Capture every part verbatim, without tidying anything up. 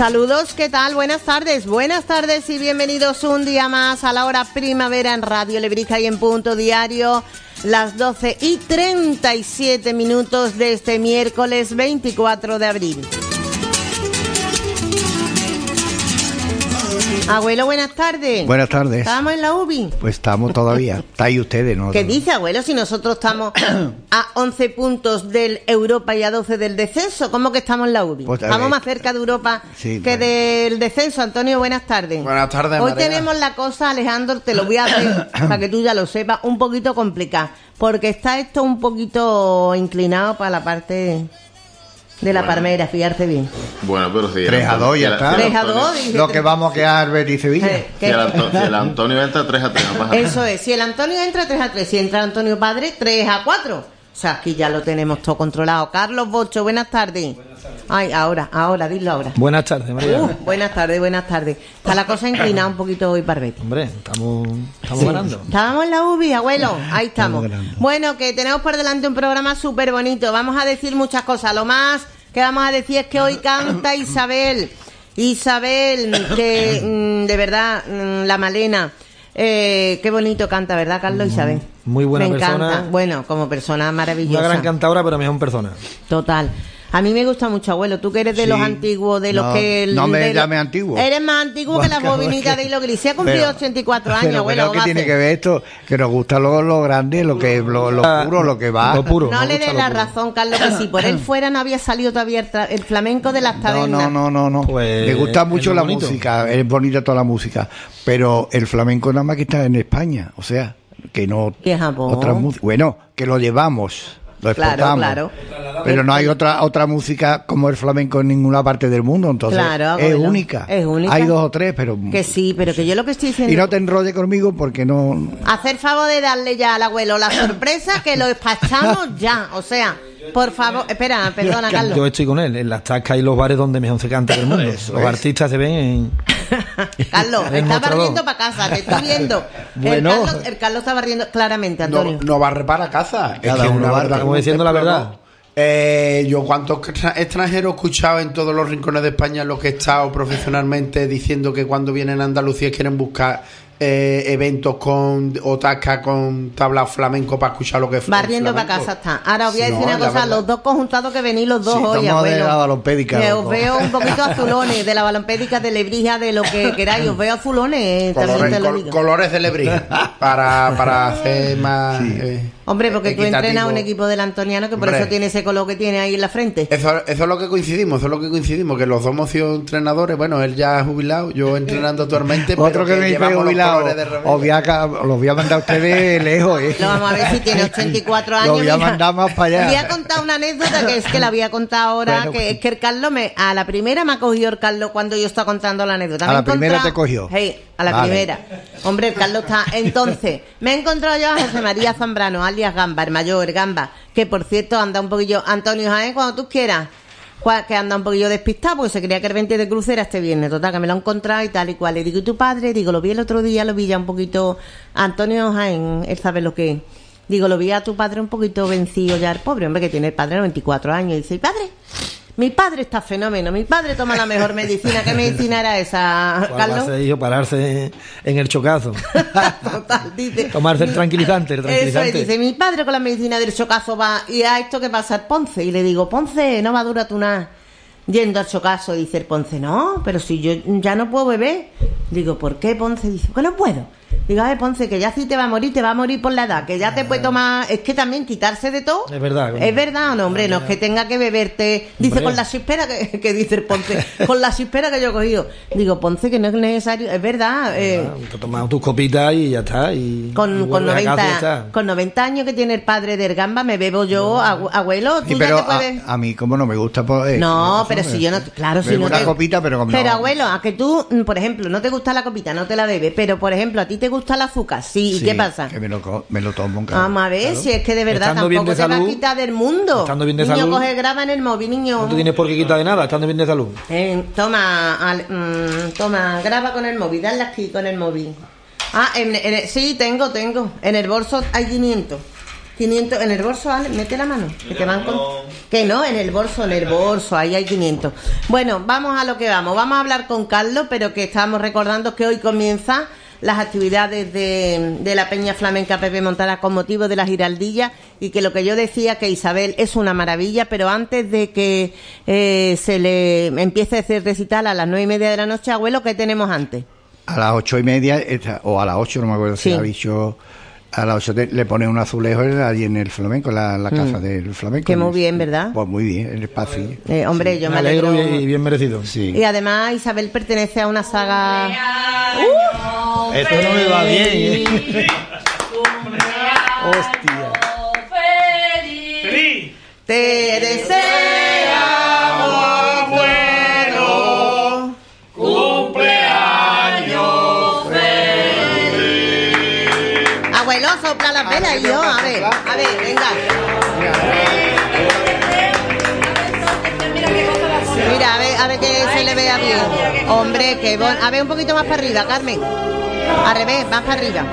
Saludos, ¿qué tal? Buenas tardes, buenas tardes y bienvenidos un día más a la hora primavera en Radio Lebrija y en Punto Diario, las doce y treinta y siete minutos de este miércoles veinticuatro de abril. Abuelo, buenas tardes. Buenas tardes. ¿Estamos en la U B I? Pues estamos todavía. Estáis ustedes, ¿no? ¿Qué dice, abuelo? Si nosotros estamos a once puntos del Europa y a doce del descenso, ¿cómo que estamos en la U B I? Pues, estamos más cerca de Europa sí, que bueno. del descenso. Antonio, buenas tardes. Buenas tardes, Hoy María. Tenemos la cosa, Alejandro, te lo voy a hacer para que tú ya lo sepas, un poquito complicada, porque está esto un poquito inclinado para la parte de la bueno. Palmera, fíjate bien. Bueno, pero si tres a dos ya está. tres a dos. Lo que vamos a quedar Betis Sevilla. Eh, si, el Anto- si el Antonio entra tres a tres. Eso es, si el Antonio entra tres a tres, si entra Antonio Padre tres a cuatro. O sea, aquí ya lo tenemos todo controlado. Carlos Bocho, buenas tardes. Buenas tardes. Ay, ahora, ahora, dilo ahora. Buenas tardes, María. Uh, buenas tardes, buenas tardes. Está la cosa inclinada un poquito hoy para Betis. Hombre, estamos, estamos sí. ganando. Estábamos en la U B I, abuelo. Ahí estamos. estamos bueno, que tenemos por delante un programa súper bonito. Vamos a decir muchas cosas. Lo más que vamos a decir es que hoy canta Isabel. Isabel, que mm, de verdad, mm, la Malena. Eh, qué bonito canta, ¿verdad, Carlos? Isabel. Muy buena me persona. Encanta. Bueno, como persona maravillosa. Una gran cantadora, pero mejor persona. Total. A mí me gusta mucho, abuelo. Tú que eres de sí. los antiguos, de los no, que... El, no me de llame lo, antiguo. Eres más antiguo que las bobinitas de Hilo Gris. Se ha cumplido pero, ochenta y cuatro años, pero, abuelo. ¿qué tiene que ver esto? Que nos gusta lo, lo grande, lo que lo, lo puro, lo que va. Lo puro. No le des la razón, Carlos, que si por él fuera no había salido todavía el, tra- el flamenco de las tabernas. No, no, no, no. no. Pues, me gusta mucho la bonito. música, es bonita toda la música, pero el flamenco nada más que está en España, o sea, que no... ¿Y en Japón? Otra mu- bueno, que lo llevamos... Lo exportamos, claro, claro. Pero no hay otra otra música como el flamenco en ninguna parte del mundo, entonces claro, es, bueno, única. es única. Hay dos o tres, pero... Que sí, pero que yo lo que estoy diciendo... Y no te enrolles conmigo porque no... Hacer favor de darle ya al abuelo la sorpresa que lo despachamos ya, o sea... Por favor, espera, perdona, Carlos. Yo estoy con él, en las tascas y los bares donde mejor se canta del mundo. Eso los es. artistas se ven en... Carlos, está barriendo para casa, te estoy viendo. Bueno. El Carlos, el Carlos está barriendo claramente, Antonio. No, no va a reparar casa. Cada es que uno una barre, verdad, como diciendo la verdad. Eh, yo cuántos extranjeros he escuchado en todos los rincones de España, lo que he estado profesionalmente diciendo que cuando vienen a Andalucía quieren buscar eh, eventos con o tasca con tabla flamenco para escuchar lo que es barriendo para casa está. Ahora os voy a decir no, una cosa, verdad. los dos conjuntados que venís los dos Sí, hoy, estamos abuelo. de la balompédica, que los os dos. veo un poquito azulones, de la balompédica, de Lebrija, de lo que queráis, os veo azulones, eh, también colores, te lo col- digo. colores de Lebrija para, para hacer más Sí. eh, Hombre, porque tú equitativo. entrenas un equipo del Antoniano que por Hombre. eso tiene ese color que tiene ahí en la frente. Eso, eso es lo que coincidimos, eso es lo que coincidimos, que los dos hemos sido entrenadores, bueno, él ya es jubilado, yo entrenando actualmente, Otro pero que me dice llevamos los jubilado, colores de Rebelde. os voy a ca- los voy a mandar a ustedes lejos, ¿eh? Lo vamos a ver si tiene ochenta y cuatro años. Lo voy a mira. mandar más para allá. Voy a contar una anécdota que es que la voy a contar ahora, Bueno, que es que el Carlos me, a la primera me ha cogido el Carlos cuando yo estaba contando la anécdota. ¿A Me he la primera encontrado- te cogió? Sí, a la Vale. primera. Hombre, el Carlos está... Entonces, me he encontrado yo a José María Zambrano, alias Gamba, el mayor, Gamba, que por cierto anda un poquillo... Antonio Jaén, cuando tú quieras, cua- que anda un poquillo despistado, porque se creía que el veinte de crucera este viernes, total, que me lo he encontrado y tal y cual. Le digo, ¿y tu padre? Digo, lo vi el otro día, lo vi ya un poquito... Antonio Jaén, él sabe lo que es. Digo, lo vi a tu padre un poquito vencido ya, el pobre hombre que tiene el padre noventa y cuatro años. Y dice, ¿y padre? Mi padre está fenómeno, mi padre toma la mejor medicina. ¿Qué medicina era esa, ¿Cuál va a Carlos? ser, hijo? Pararse en el chocazo. Total, dice. Tomarse el tranquilizante, el Eso tranquilizante. es, dice, mi padre con la medicina del chocazo va, y a esto que pasa el Ponce. Y le digo, Ponce, no va a durar tú nada. Yendo al chocazo, dice el Ponce, no, pero si yo ya no puedo beber. Digo, ¿por qué, Ponce? Dice, que no puedo. Digo, a ver, Ponce, que ya si te va a morir, te va a morir por la edad, que ya te puede tomar... Es que también quitarse de todo... Es verdad. Es verdad o no, hombre, no es que tenga que beberte... Dice, Hombre. con la chispera que, que dice el Ponce, con la chispera que yo he cogido. Digo, Ponce, que no es necesario... Es verdad, eh, Te tomas tus copitas y ya está. Y, con, y con, vuelves a casa y ya noventa, está. con noventa años que tiene el padre del Gamba, me bebo yo, abu- abuelo, tú Sí, ya pero te puedes... a, a mí como no me gusta pues, No, eso, pero me- si yo no... Claro, si bebo no una te... copita, pero como Pero no- abuelo, a que tú, mm, por ejemplo, no te gusta la copita, no te la bebes, pero por ejemplo, a ti te gusta el azúcar, sí, ¿y Sí, qué pasa? que me lo, co- me lo tomo, claro. Vamos a ver, Claro. si es que de verdad Estando bien tampoco de te va a salud, quitar del mundo. estando bien de niño, salud, coge graba en el móvil, niño. No te tienes por qué quitar de nada, estando bien de salud. Eh, toma, al- mm, toma, graba con el móvil, dale aquí con el móvil. Ah, en, en- sí, tengo, tengo. En el bolso hay quinientos. quinientos en el bolso, Ale, mete la mano, que te van con... Que no, en el bolso, en el bolso, ahí hay quinientos. Bueno, vamos a lo que vamos. Vamos a hablar con Carlos, pero que estábamos recordando que hoy comienza las actividades de, de la Peña Flamenca Pepe Montara con motivo de la Giraldilla, y que lo que yo decía, que Isabel es una maravilla, pero antes de que eh, se le empiece a hacer recital a las nueve y media de la noche, abuelo, ¿qué tenemos antes? A las ocho y media, está- o a las ocho, no me acuerdo Sí. si ha dicho, a las ocho te- le pone un azulejo allí en el flamenco, en la, la casa del flamenco. Que muy bien, ¿verdad? Pues muy bien, el espacio. Eh, hombre, yo Me me alegro alegro. y, y bien merecido. Sí. Y además Isabel pertenece a una saga... Esto no me va bien, ¿eh? Hostia. Te deseamos bueno cumpleaños feliz. Abuelo, sopla las velas y yo, a ver, a ver, venga. Mira, a ver, a ver que se le vea bien. Hombre, que bon... A ver, un poquito más para arriba, Carmen. Al revés, más para arriba.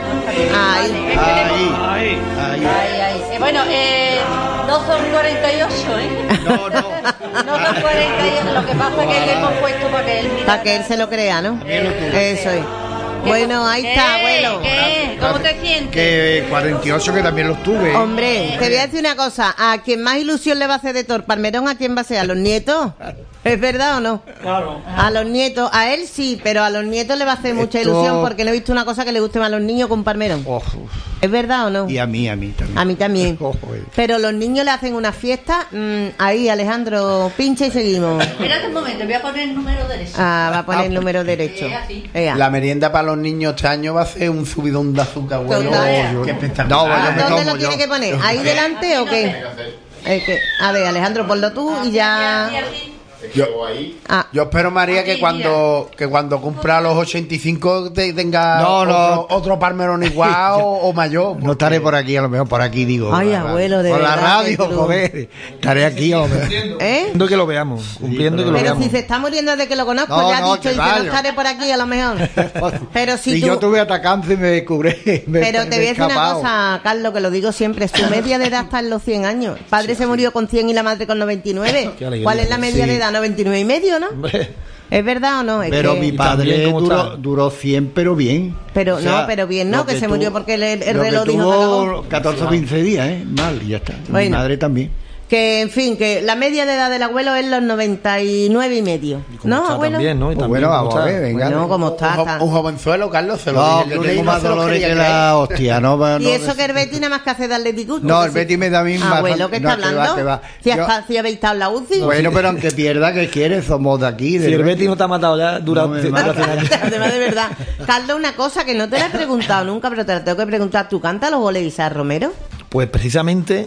Ahí. Ahí, ahí. Ay, ay. Eh, bueno, eh, no son cuarenta y ocho, ¿eh? No, no. No son cuarenta y ocho, lo que pasa es que le hemos puesto para que él mire. Para que él se lo crea, ¿no? Eso es. Bueno, ahí está, abuelo. ¿Qué? ¿Cómo te sientes? Que cuarenta y ocho que también los tuve. Hombre, te voy a decir una cosa. A quien más ilusión le va a hacer de Tor Palmerón, ¿a quién va a ser? ¿A los nietos? ¿Es verdad o no? Claro. A los nietos, a él sí, pero a los nietos le va a hacer mucha Esto- ilusión, porque no he visto una cosa que le guste más a los niños con Palmerón. Oh, ¿Es verdad o no? y a mí, a mí también. A mí también. Oh, eh. Pero los niños le hacen una fiesta. mm, ahí, Alejandro, pincha y seguimos. Espérate un momento, voy a poner el número derecho. Ah, va a poner el número derecho. Eh, así. Ea. La merienda para los niños este año va a ser un subidón de azúcar, abuelo. Total. Qué espectacular. No, bueno, me ¿Dónde tomo lo tiene yo. que poner? ¿Ahí delante o qué? Eh, que- A ver, Alejandro, ponlo tú y ya... Yo, Ah, yo espero, María, que Aquí, cuando que cuando cumpla los ochenta y cinco te- tenga No, no. otro, otro palmerón igual o, o mayor. No estaré por aquí, a lo mejor por aquí digo. Ay, por la abuelo, radio. de Por la verdad, radio, qué cruz. joder. Estaré aquí, a lo mejor. ¿eh? Cumpliendo que lo veamos. Cumpliendo que lo Pero veamos. si se está muriendo de que lo conozco, No, ya ha no, dicho, que y que vaya. no estaré por aquí a lo mejor. Pero si Si tú... yo tuve atacante me descubrí. me- Pero te me voy a decir una escapado. cosa, Carlos, que lo digo siempre, su media de edad está en los cien años. El padre se murió con cien y la madre con noventa y nueve. Qué alegría. ¿Cuál es la media Sí. de edad? noventa y nueve y medio, ¿no? Hombre, ¿Es verdad o no? Es Pero que- mi Y padre también, ¿cómo duró, está? duró cien, pero bien. Pero O sea, no, pero bien, no, lo que, se tuvo- murió porque el, el lo que reloj dijo que tuvo acabó. catorce o quince días, ¿eh? Mal, y ya está. Mi Bueno. madre también. Que, en fin, que la media de edad del abuelo es los noventa y nueve y medio. ¿cómo ¿No, está abuelo? también, ¿no? Y Pues también, bueno, ¿cómo vamos a está? ver, venga. Bueno, como Un, está, jo- está. un jovenzuelo, Carlos, se lo No, dije que yo. no que tengo no más se lo dolores quería que creer. la hostia, no va- Y no eso des- que el Betty nada más que hace darle disgusto. No, que el sí. Betty me da a mí Abuelo, bastante- ¿qué está no, que va, hablando? que va. Si, Yo- hasta, si habéis estado en la U C I. Bueno, pero aunque pierda, que quiere, somos de aquí. Si del el Betty no te ha matado ya, dura No me dura mata. cien años. Además, de verdad. Carlos, una cosa que no te la he preguntado nunca, pero te la tengo que preguntar. ¿Tú cantas los goles de Isaac Romero? Pues precisamente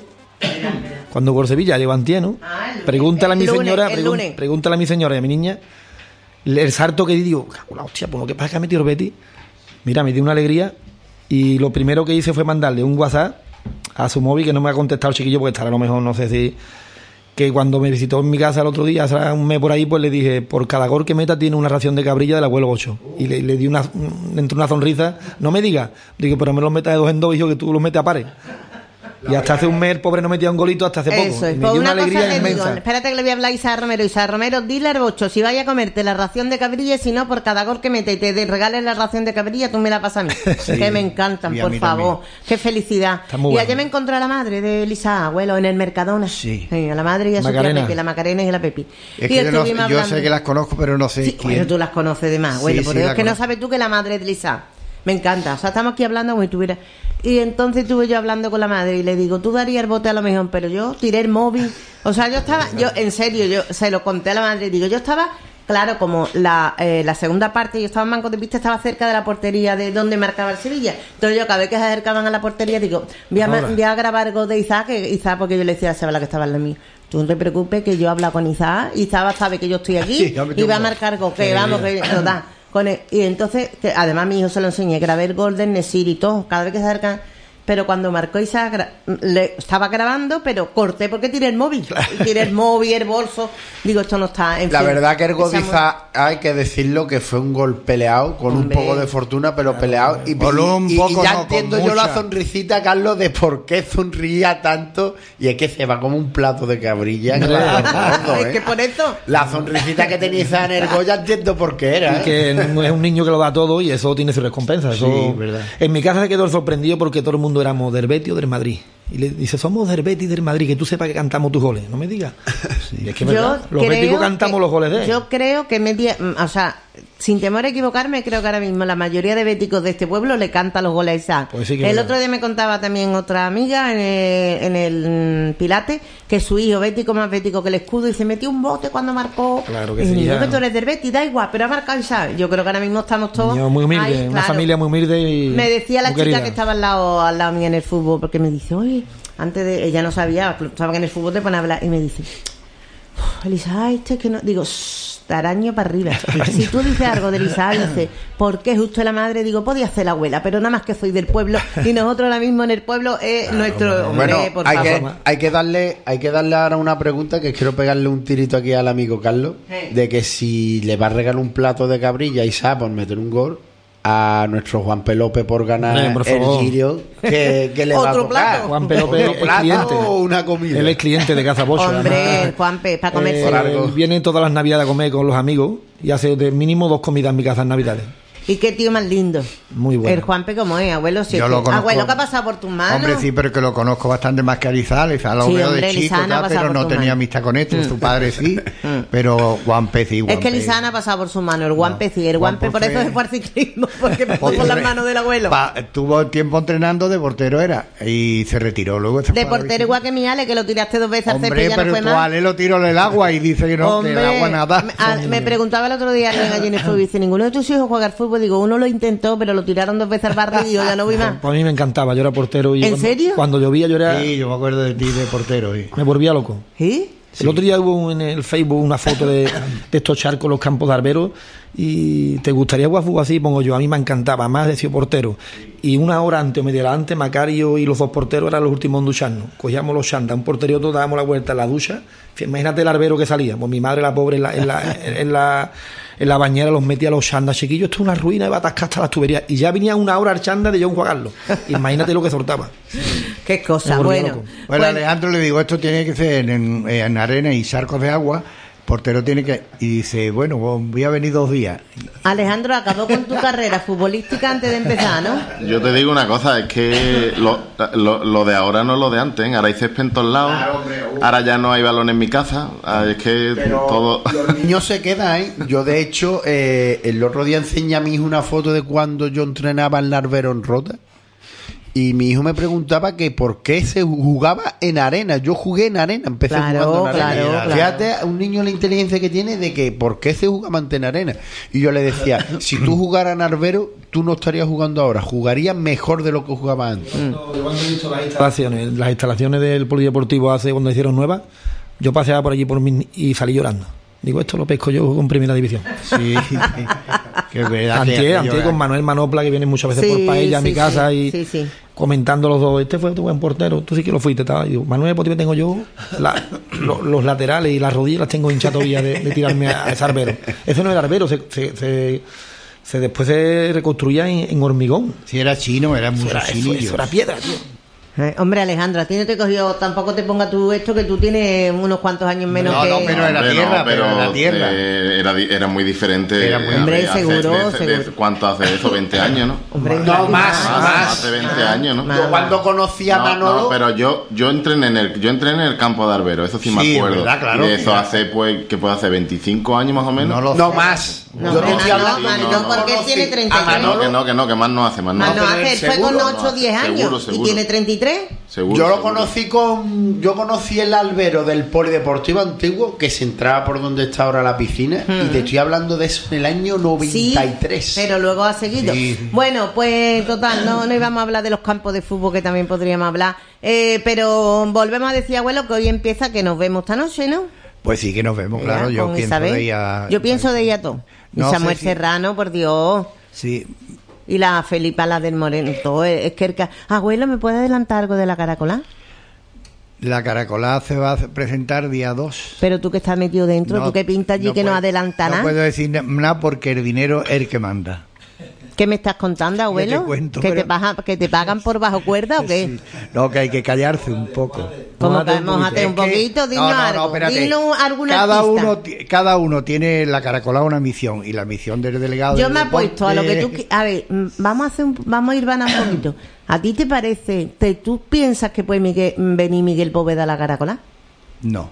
cuando por Sevilla llevo antieno, Ah, el lunes. pregúntale a mi El lunes, señora, el pregun- lunes. pregúntale a mi señora y a mi niña el, el sarto que di, digo, "Cago en la hostia, pues lo que pasa es que ha metido el Betty". Mira, me dio una alegría y lo primero que hice fue mandarle un WhatsApp a su móvil, que no me ha contestado el chiquillo porque estará a lo mejor, no sé si, que cuando me visitó en mi casa el otro día, hace un mes por ahí, pues le dije, por cada gol que meta tiene una ración de cabrilla del abuelo ocho. Y le, le di una, un- entró una sonrisa, no me diga, digo, pero me los metas de dos en dos, hijo, que tú los metes a pares. Y hasta hace un mes el pobre no metía un golito hasta hace poco. Eso es. Y me Pues dio una una alegría cosa te digo, inmensa. espérate que le voy a hablar a Isaac Romero. Isaac Romero, dile al bocho, si vaya a comerte la ración de cabrilla, si no, por cada gol que mete y te de- regales la ración de cabrilla, tú me la pasas a mí. Que me encantan, Y a por mí favor. Qué felicidad. Está muy Y bueno. ayer me encontré a la madre de Lisa, abuelo, en el Mercadona. Sí. a la madre y a su tía Macarena. Pepe, la Macarena y la Pepi. Es y que yo, no- estuvimos yo hablando. sé que las conozco, pero no sé Sí, quién. bueno, tú las conoces de más, abuelo, Sí, por sí, Dios, la que no conozco. sabes tú que la madre de Lisa. Me encanta. O sea, estamos aquí hablando como si tuviera... Y entonces estuve yo hablando con la madre y le digo, tú darías el bote a lo mejor, pero yo tiré el móvil. O sea, yo estaba... yo En serio, yo se lo conté a la madre y digo, yo estaba... Claro, como la, eh, la segunda parte, yo estaba en Banco de Pista, estaba cerca de la portería de donde marcaba el Sevilla. Entonces yo cada vez que se acercaban a la portería digo, voy a, ma- Ahora. voy a grabar gol de Isaac, que Isaac, porque yo le decía a Seba, la que estaba en la mía, tú no te preocupes que yo hablo con Isaac, Isaac sabe que yo estoy aquí Sí, ya me y va a tengo- marcar gol, que vamos, que lo da. Con el- y entonces, que además mi hijo se lo enseñé, grabé el gol del Nesir y todo, cada vez que se acercan. pero cuando marcó Isaac gra- le estaba grabando, pero corté porque tiré el móvil. Tiré el móvil, el bolso. Digo, esto no está... En La fin, verdad que el gol de esa mu- Isaac, hay que decirlo que fue un gol peleado, con Hombre. un poco de fortuna, pero peleado. Y, Con un y- y poco, ya no, con entiendo yo la mucha. sonrisita, Carlos, de por qué sonría tanto. Y es que se va como un plato de cabrilla. Hombre. Gordo, Es ¿eh? que por eso... La sonrisita que tenía Isaac en el gol, ya entiendo por qué era. Y ¿eh? que es un niño que lo da todo y eso tiene su recompensa. Eso- Sí, verdad. En mi casa se quedó sorprendido porque todo el mundo éramos del Betis o del Madrid. Y le dice, somos del Betis y del Madrid, que tú sepas que cantamos tus goles. No me digas. Y es que es verdad. Los creo béticos cantamos que- los goles de él. Yo creo que media, mm, o sea, sin temor a equivocarme, creo que ahora mismo la mayoría de béticos de este pueblo le canta los goles a Isaac. Pues sí que el verdad. otro día me contaba también otra amiga en el, en el mm, Pilate que su hijo bético más bético que el escudo y se metió un bote cuando marcó. Claro que y sí, digo, ya. que tú eres del Betis, da igual, pero ha marcado Isaac. Yo creo que ahora mismo estamos todos Niño muy humilde, ahí, una claro. familia muy humilde y Me decía la muy chica querida. que estaba al lado, al lado mío en el fútbol, porque me dice, oye, antes de, ella no sabía, estaba que en el fútbol te pone a hablar, y me dice, "Uf, el Isaac este que no, digo, "Shh, araño para arriba. Si tú dices algo del Isaac, dice, ¿por qué justo la madre? Digo, podía ser la abuela, pero nada más que soy del pueblo, y nosotros ahora mismo en el pueblo es nuestro hombre, Bueno, por hay favor. que, hay que darle hay que darle ahora una pregunta que quiero pegarle un tirito aquí al amigo Carlos, Sí. de que si le va a regalar un plato de cabrilla a Isaac por meter un gol a nuestro Juan Pelope por ganar Hombre, por el favor. Giro, que, que le va a Otro tocar. plato. Juan Pelope ¿Otro es plato cliente. o una comida? Él es cliente de Casa Pocho. Hombre, además. Juanpe, para comer Eh, Por algo. él viene todas las navidades a comer con los amigos y hace de mínimo dos comidas en mi casa en navidades. Y qué tío más lindo. Muy bueno. El Juanpe como es, abuelo, si Yo es lo que- conozco. abuelo que ha pasado por tus manos. Hombre, sí, pero que lo conozco bastante más que a Lizán. Lizán lo Sí, veo hombre, de chico, Lizán ha tal, pasado pero por no tu tenía mano. amistad con este. Mm. Su padre sí, Mm. pero Juanpe sí. Es que Juanpe. Lisana ha pasado por su mano, el guampe sí, el guampe por Juanpe eso fue- es por ciclismo, porque pasó Porque por las manos del abuelo. pa- tuvo tiempo entrenando de portero era y se retiró luego se fue De a la portero bicicleta. igual que mi Ale, que lo tiraste dos veces al césped Hombre, y ya no pero fue tu más. Ale lo tiró en el agua y dice que no, que el agua nada. me, a- me preguntaba el otro día alguien allí en el fútbol, dice, ninguno de tus hijos juega al fútbol. Digo, uno lo intentó, pero lo tiraron dos veces al barrio y yo ya no voy más. Pues a mí me encantaba, yo era portero. Y ¿En cuando, serio? Cuando llovía yo era, Sí, yo me acuerdo de ti de portero. Sí. me volvía loco. ¿Sí? El otro día hubo en el Facebook una foto de, de estos charcos, los campos de Arberos, y ¿te gustaría jugar fútbol así? Pongo yo, a mí me encantaba, más de sido portero. Y una hora antes o media hora antes, Macario y los dos porteros eran los últimos en ducharnos. Cogíamos los chandas, un portero y otro, dábamos la vuelta en la ducha. Imagínate el arbero que salía. Pues mi madre, la pobre, en la, en la, en la, en la bañera los metía a los chandas. Chiquillo, esto es una ruina, iba a atascar hasta las tuberías. Y ya venía una hora al chanda de yo enjuagarlo. Imagínate lo que soltaba. Qué cosa, Me volvía bueno. loco. Bueno, Bueno, Alejandro le digo, esto tiene que ser en, en arena y charcos de agua. Portero tiene que. Y dice, bueno, voy a venir dos días. Alejandro, acabó con tu carrera futbolística antes de empezar, ¿no? Yo te digo una cosa, es que lo, lo, lo de ahora no es lo de antes, ¿eh? Ahora hay césped en todos lados, ahora ya no hay balón en mi casa, ah, es que todo... Los niños se quedan, ¿eh? Yo, de hecho, eh, el otro día enseñé a mi hijo una foto de cuando yo entrenaba en Larvero en Rota. Y mi hijo me preguntaba que por qué se jugaba en arena. Yo jugué en arena, empecé Claro, jugando en arena. claro, Fíjate, a un niño la inteligencia que tiene de que por qué se jugaba antes en arena. Y yo le decía, si tú jugaras en Arbero, tú no estarías jugando ahora, jugarías mejor de lo que jugaba antes. Yo cuando he visto las instalaciones, las instalaciones del polideportivo hace cuando hicieron nuevas, yo paseaba por allí por mi, y salí llorando. Digo, esto lo pesco yo con primera división. Sí, sí. Que es verdad. Antier, que antier aquello- con Manuel Manopla, que viene muchas veces Sí, por paella a mi sí, casa sí, y sí, sí. comentando los dos, este fue tu buen portero, tú sí que lo fuiste. Tal. Y digo, Manuel, pues tengo yo la- lo- los laterales y las rodillas las tengo hinchadas todavía de, de tirarme a, a ese arbero. Eso no era arbero, se, se, se, se después se reconstruía en, en hormigón. Si era chino, era Eso mucho era, eso- chinillo. eso era piedra, tío. Eh, hombre, Alejandro, a ti no te cogió, tampoco te ponga tú esto, que tú tienes unos cuantos años menos No, que... no, pero era Hombre, tierra, no, pero era tierra. eh, era, di- era muy diferente. Era muy- hace- Hombre, hace- seguro, de- de- seguro. ¿Cuánto hace eso? veinte años, ¿no? Hombre, No, más, Más, más. hace veinte años, ¿no? Más. Yo cuando conocí a No, Manolo... no, pero yo yo entrené en el yo entrené en el campo de Arbero, eso sí, Sí, me acuerdo. verdad, claro. Y de eso hace pues que puede hacer veinticinco años más o menos. No lo No sé. más. No, Yo hombre, te estoy no, hablando- no, no, no, no, porque él conocí tiene a treinta y tres. que no, Manolo. que no, que no, que más no hace, más no Ah, no, hace. hace, él fue seguro, con ocho o diez años seguro, y seguro. tiene treinta y tres. Seguro, Yo lo seguro. conocí con. Yo conocí el albero del Polideportivo Antiguo, que se entraba por donde está ahora la piscina, y te estoy hablando de eso en el año Sí, noventa y tres. pero luego ha seguido. Sí, sí. Bueno, pues total, no, no íbamos a hablar de los campos de fútbol, que también podríamos hablar. Eh, pero volvemos a decir, abuelo, que hoy empieza, que nos vemos esta noche, ¿no? Pues sí que nos vemos, claro. Mira, Yo con pienso Isabel. de ella. Yo pienso de ella todo. Y No Samuel sé si- Serrano, por Dios. Sí. Y la Felipa, la del Moreno, todo. Es que el ca- Abuelo, ¿me puede adelantar algo de la caracola? La caracolá se va a presentar día dos. Pero tú que estás metido dentro, No, tú que pintas allí que no puedo- adelanta No nada. puedo decir na- nada porque el dinero es el que manda. ¿Qué me estás contando, abuelo? te cuento, ¿Que, te pero- baja- ¿Que te pagan por bajo cuerda o qué? Sí. No, que hay que callarse un poco. Como Mójate que un mojate un Es que- poquito, dinos no, no, no, algo. espérate. Dinos alguna cada artista. uno ti- cada uno tiene la caracolá una misión y la misión del delegado Yo del me he deporte- puesto a lo que tú... qui- A ver, mm, vamos a hacer un, vamos a ir vanando un poquito. ¿A ti te parece, te, tú piensas que puede Miguel- venir Miguel Poveda a la caracola? No.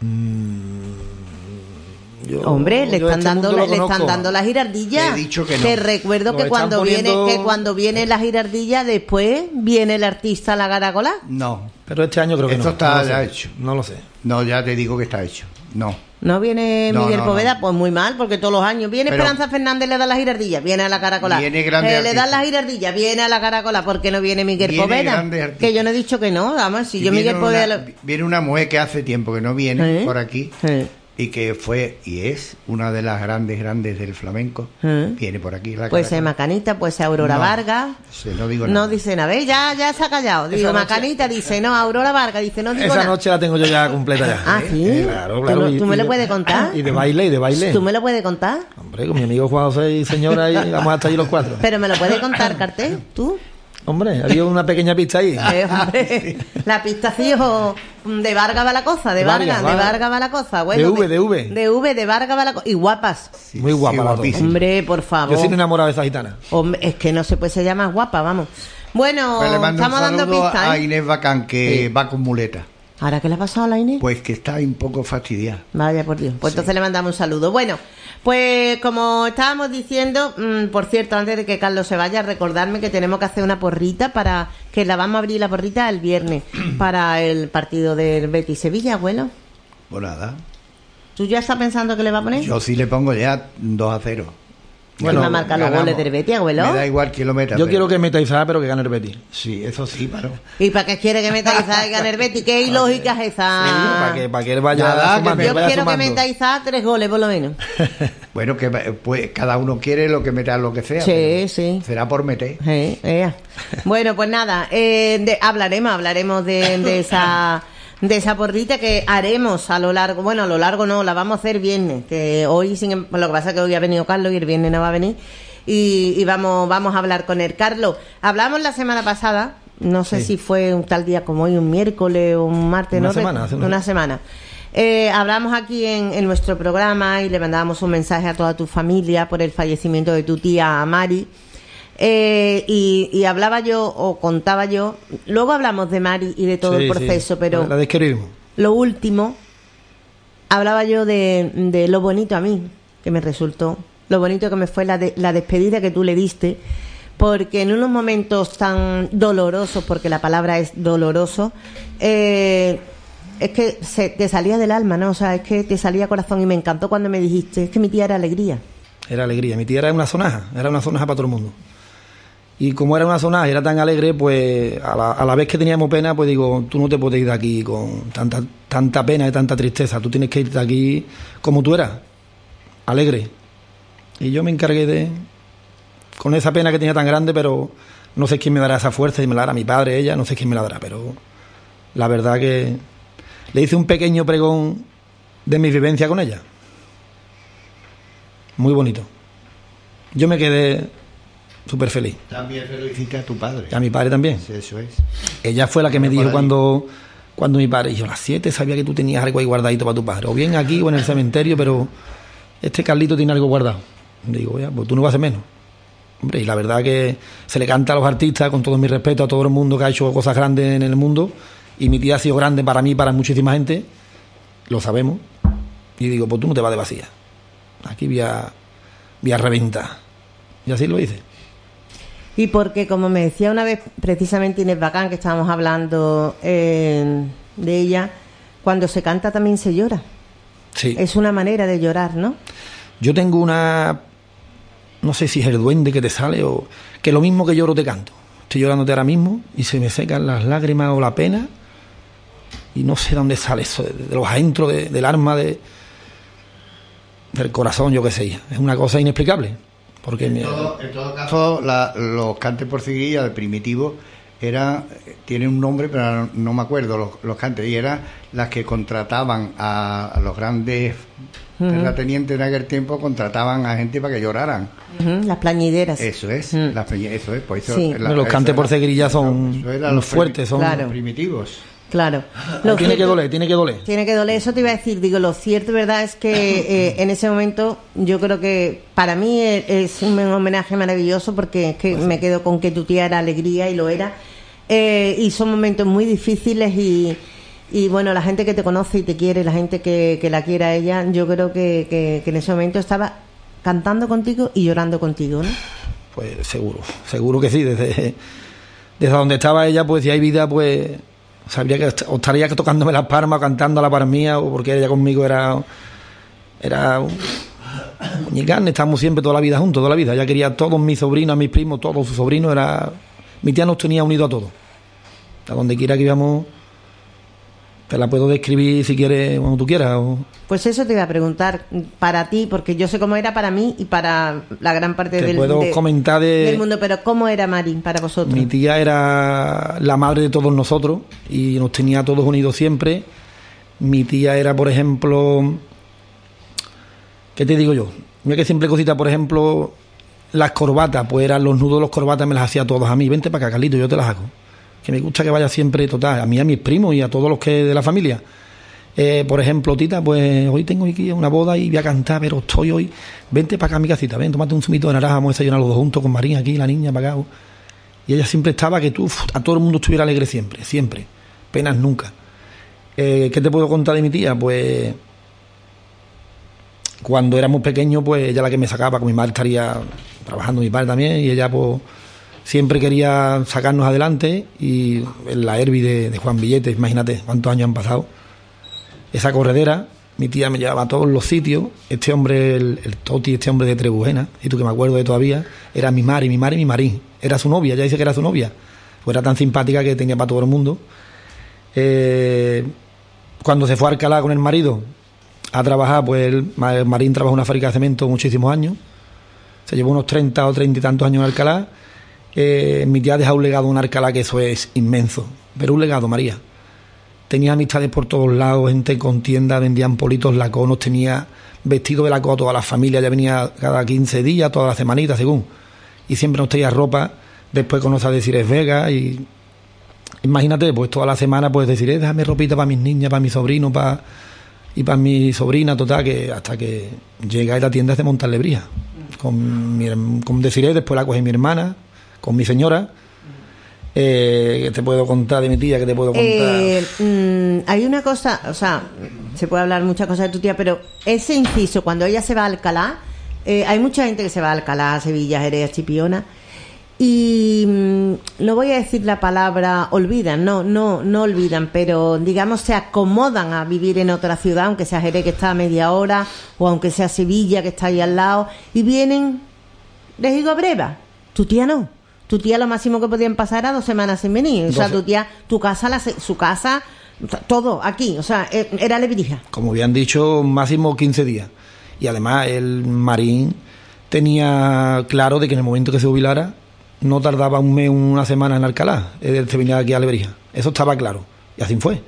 Yo- Hombre, le yo están este dando mundo la- lo le están conozco. dando las girardillas. He dicho que no. Te recuerdo Lo que están cuando poniendo- viene que cuando viene la girardilla después viene el artista a la caracola. No. Pero este año creo que Esto no. está no lo ya sé. hecho. No lo sé. No, ya te digo que está hecho. No. No viene No, Miguel no, Poveda, no. pues muy mal, porque todos los años viene Pero- Esperanza Fernández, le da la girardilla, viene a la caracola. Viene grande Eh, le dan artista. la girardilla, viene a la caracola, ¿por qué no viene Miguel Viene Poveda? grande artista. Que yo no he dicho que no, vamos, si Y yo viene Miguel Poveda... una, lo- viene una mujer que hace tiempo que no viene ¿Eh? por aquí ¿Eh? y que fue y es una de las grandes grandes del flamenco. ¿Eh? Viene por aquí la Puede ser caracola. Macanita, puede ser Aurora No, Vargas. sí, no digo No nada. dice nada, ¿ves? Ya, ya se ha callado. Digo, noche- Macanita dice, no, Aurora Vargas dice, no digo Esa nada. noche la tengo yo ya completa ya. Ah, ¿sí? Eh, Claro, ¿Tú claro. no- y- tú me y lo de- puedes contar? Y de baile, y de baile. ¿Tú me lo puedes contar? Hombre, con mi amigo Juan José y señora, y vamos hasta allí los cuatro. Pero me lo puedes contar, Cartel, tú. Hombre, había una pequeña pista ahí. Eh, hombre, la pista sí, ojo, de Vargas va la cosa, de De Vargas, Vargas, de Vargas. Vargas va la cosa. Bueno, De V, de V. De V, de Vargas va la cosa. Y guapas. Muy guapa la dos. guapísima. Hombre, por favor. Yo soy enamorado de esa gitana. Hombre, es que no se puede ser más guapa, vamos. Bueno, Pues le mando un estamos dando saludo pistas, a ¿eh? Inés Bacán que Sí. va con muleta. ¿Ahora qué le ha pasado a la Inés? Pues que está un poco fastidiada. Vaya por Dios. Pues entonces le mandamos un saludo. Bueno, pues como estábamos diciendo, mmm, por cierto, antes de que Carlos se vaya, recordarme que tenemos que hacer una porrita para que la vamos a abrir la porrita el viernes para el partido del Betis Sevilla, abuelo. Pues nada. ¿Tú ya estás pensando que le va a poner? Yo sí le pongo ya dos a cero. Bueno, va a marcar los ganamos. goles del Betis, abuelo. Me da igual quién lo meta. Yo pero- quiero que meta Isaac, pero que gane el Betis. Sí, eso sí, paro. ¿Y para qué quiere que meta Isaac y gane el Betis? ¿Qué ilógica es esa? Para que, para que él vaya Nada, que sumando. me- Yo vaya quiero que sumando. meta Isaac tres goles por lo menos. Bueno, que pues cada uno quiere lo que meta lo que sea. Sí, pero sí. Será por meter. Eh, ea. Bueno, pues nada, eh, de- hablaremos, hablaremos de, de esa de esa porrita que haremos a lo largo, bueno, a lo largo no, la vamos a hacer viernes, que hoy, sin, em- lo que pasa es que hoy ha venido Carlos y el viernes no va a venir, y, y vamos vamos a hablar con él. Carlos, hablamos la semana pasada, no sé Sí. si fue un tal día como hoy, un miércoles o un martes, Una no semana, Re- hace una- una semana. Eh, hablamos aquí en, en nuestro programa y le mandábamos un mensaje a toda tu familia por el fallecimiento de tu tía Mari. Eh, y, y hablaba yo o contaba yo, luego hablamos de Mari y de todo Sí, el sí. proceso, pero La describimos. lo último, hablaba yo de, de lo bonito a mí, que me resultó, lo bonito que me fue la, de- la despedida que tú le diste, porque en unos momentos tan dolorosos, porque la palabra es doloroso, eh, es que se, te salía del alma, ¿no? O sea, es que te salía corazón y me encantó cuando me dijiste, es que mi tía era alegría. Era alegría. Mi tía era una sonaja. Era una sonaja para todo el mundo. Y como era una sonaja y era tan alegre, pues a la, a la vez que teníamos pena, pues digo, tú no te puedes ir de aquí con tanta, tanta pena y tanta tristeza. Tú tienes que irte de aquí como tú eras, alegre. Y yo me encargué de... Con esa pena que tenía tan grande, pero no sé quién me dará esa fuerza, si me la dará mi padre, ella, no sé quién me la dará, pero la verdad que le hice un pequeño pregón de mi vivencia con ella. Muy bonito. Yo me quedé súper feliz. También felicité a tu padre. Y a mi padre también. Sí, eso es. Ella fue la que me Por dijo ahí. cuando, cuando mi padre, y yo a las siete sabía que tú tenías algo ahí guardadito para tu padre. O bien aquí o en el cementerio, pero este Carlito tiene algo guardado. Digo, ya, pues tú no vas a hacer menos. Hombre, y la verdad que se le canta a los artistas, con todo mi respeto a todo el mundo que ha hecho cosas grandes en el mundo, y mi tía ha sido grande para mí y para muchísima gente, lo sabemos, y digo, pues tú no te vas de vacía. Aquí voy a, voy a reventar. Y así lo hice. Y porque, como me decía una vez precisamente Inés Bacán, que estábamos hablando eh, de ella, cuando se canta también se llora. Sí. Es una manera de llorar, ¿no? Yo tengo una... No sé si es el duende que te sale o... Que lo mismo que lloro te canto. Estoy llorándote ahora mismo y se me secan las lágrimas o la pena y no sé dónde sale eso, de, de los adentros de, del alma, de, del corazón, yo qué sé. Es una cosa inexplicable. Porque En mi- todo, en todo caso, la- los cantes por seguilla de primitivo era, tienen un nombre, pero no me acuerdo los, los cantes, y eran las que contrataban a, a los grandes terratenientes de aquel tiempo, contrataban a gente para que lloraran. Ujú, las plañideras. Eso es, Mm. las peña- eso es, pues eso, Sí. la- los eso cantes por era- seguirilla son eso era muy los fuertes, son Claro. primitivos. Claro. Ahí Lo tiene que cierto- doler, tiene que doler. Tiene que doler, eso te iba a decir. Digo, lo cierto, verdad, es que eh, en ese momento yo creo que para mí es, es un homenaje maravilloso porque es que me quedo con que tu tía era alegría y lo era. Eh, y son momentos muy difíciles y, y bueno, la gente que te conoce y te quiere, la gente que, que la quiera a ella, yo creo que, que, que en ese momento estaba cantando contigo y llorando contigo, ¿no? Pues seguro, seguro que sí. Desde, desde donde estaba ella, pues si hay vida, pues sabría que est- o estaría tocándome las palmas, o cantando la par mía, o porque ella conmigo era era un muñecán. Estábamos siempre toda la vida juntos, toda la vida. Ella quería a todos mis sobrinos, a mis primos, todos sus sobrinos. Era mi tía nos tenía unidos a todos. A donde quiera que íbamos, te la puedo describir si quieres, cuando tú quieras. o- Pues eso te iba a preguntar para ti, porque yo sé cómo era para mí y para la gran parte Te del, puedo de- comentar de- del mundo, pero ¿cómo era Mari para vosotros? Mi tía era la madre de todos nosotros y nos tenía a todos unidos siempre. Mi tía era, por ejemplo, ¿qué te digo yo? Mira que siempre cosita, por ejemplo, las corbatas, pues eran los nudos de los corbatas, me las hacía todos a mí. Vente para acá, Carlito, yo te las hago. Que me gusta que vaya siempre total, a mí, a mis primos y a todos los que de la familia. Eh, por ejemplo, Tita, pues hoy tengo aquí una boda y voy a cantar, pero estoy hoy. Vente para acá a mi casita, ven, tómate un zumito de naranja, vamos a desayunar los dos juntos con Marín aquí, la niña para acá. Y ella siempre estaba que tú, uf, a todo el mundo estuviera alegre siempre, siempre. Penas nunca. Eh, ¿Qué te puedo contar de mi tía? Pues cuando éramos pequeños, pues ella la que me sacaba, con mi madre estaría trabajando, mi padre también, y ella pues siempre quería sacarnos adelante. Y en la Herbie de, de Juan Villete, imagínate cuántos años han pasado, esa corredera, mi tía me llevaba a todos los sitios. Este hombre, el, el Toti, este hombre de Trebujena, y tú que me acuerdo de todavía, era mi Mari, mi Mari, mi Marín, era su novia, ella dice que era su novia, pues era tan simpática que tenía para todo el mundo. Eh, cuando se fue a Alcalá con el marido a trabajar, pues el, el Marín trabajó en una fábrica de cemento muchísimos años, se llevó unos treinta o treinta y tantos años en Alcalá. Eh, mi tía ha dejado un legado en Alcalá que eso es inmenso, pero un legado, María. Tenía amistades por todos lados, gente con tiendas, vendían politos, laconos, tenía vestido de laco a toda la familia, ya venía cada quince días, todas las semanitas, según. Y siempre nos traía ropa. Después conoce a Desiree Vega y imagínate, pues toda la semana pues Desiree, déjame ropita para mis niñas, para mis sobrinos, para y para mi sobrina, total, que hasta que llega a la tienda de Montalebrija. Con, mi, con Desiree, después la coge mi hermana, con mi señora. Eh, ¿Qué te puedo contar de mi tía? ¿Qué te puedo contar? Eh, mm, hay una cosa, o sea, se puede hablar muchas cosas de tu tía, pero ese inciso, cuando ella se va a Alcalá, eh, hay mucha gente que se va a Alcalá, a Sevilla, Jerez, Chipiona, y mm, no voy a decir la palabra olvidan, no, no, no olvidan, pero digamos se acomodan a vivir en otra ciudad, aunque sea Jerez que está a media hora, o aunque sea Sevilla que está ahí al lado, y vienen, les digo breva, tu tía no. Tu tía lo máximo que podían pasar era dos semanas sin venir. O sea, Doce. tu tía, tu casa, la, se- su casa, todo aquí. O sea, e- era Lebrija. Como habían dicho, máximo quince días. Y además el Marín tenía claro de que en el momento que se jubilara no tardaba un mes, una semana en Alcalá. Él se venía aquí a Lebrija. Eso estaba claro. Y así fue.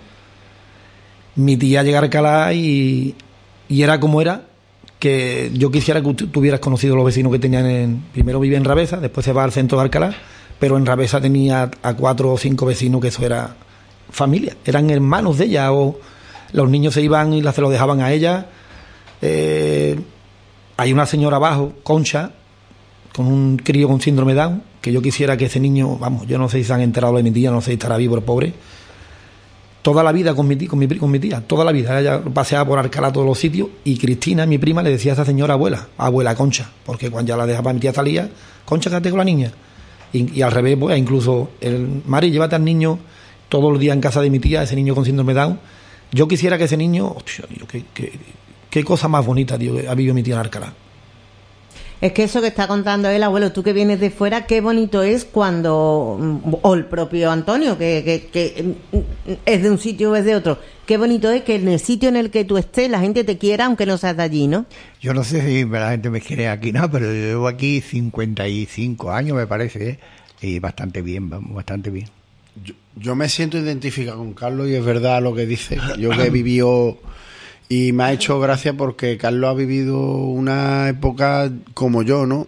Mi tía llega a Alcalá y, y era como era, que yo quisiera que tú hubieras conocido los vecinos que tenían en... Primero vivía en Rabesa, después se va al centro de Alcalá, pero en Rabesa tenía a cuatro o cinco vecinos que eso era familia, eran hermanos de ella, o los niños se iban y la- se lo dejaban a ella. Eh, hay una señora abajo, Concha, con un crío con síndrome de Down, que yo quisiera que ese niño, vamos, yo no sé si se han enterado de mi tía, no sé si estará vivo el pobre, toda la vida con mi, tía, con, mi, con mi tía, toda la vida. Ella paseaba por Alcalá a todos los sitios y Cristina, mi prima, le decía a esa señora abuela, abuela Concha, porque cuando ya la dejaba mi tía salía, Concha, quédate con la niña. Y, y al revés, pues incluso, el Mari, llévate al niño todos los días en casa de mi tía, ese niño con síndrome de Down. Yo quisiera que ese niño, hostia, tío, qué, qué, qué cosa más bonita, tío, ha vivido mi tía en Alcalá. Es que eso que está contando él, abuelo, tú que vienes de fuera, qué bonito es cuando, o el propio Antonio, que, que, que es de un sitio o es de otro, qué bonito es que en el sitio en el que tú estés la gente te quiera aunque no seas de allí, ¿no? Yo no sé si la gente me quiere aquí, no, pero yo llevo aquí cincuenta y cinco años, me parece, ¿eh? Y bastante bien, vamos, bastante bien. Yo, yo me siento identificado con Carlos y es verdad lo que dice. Yo que he vivido... Y me ha hecho gracia porque Carlos ha vivido una época como yo, ¿no?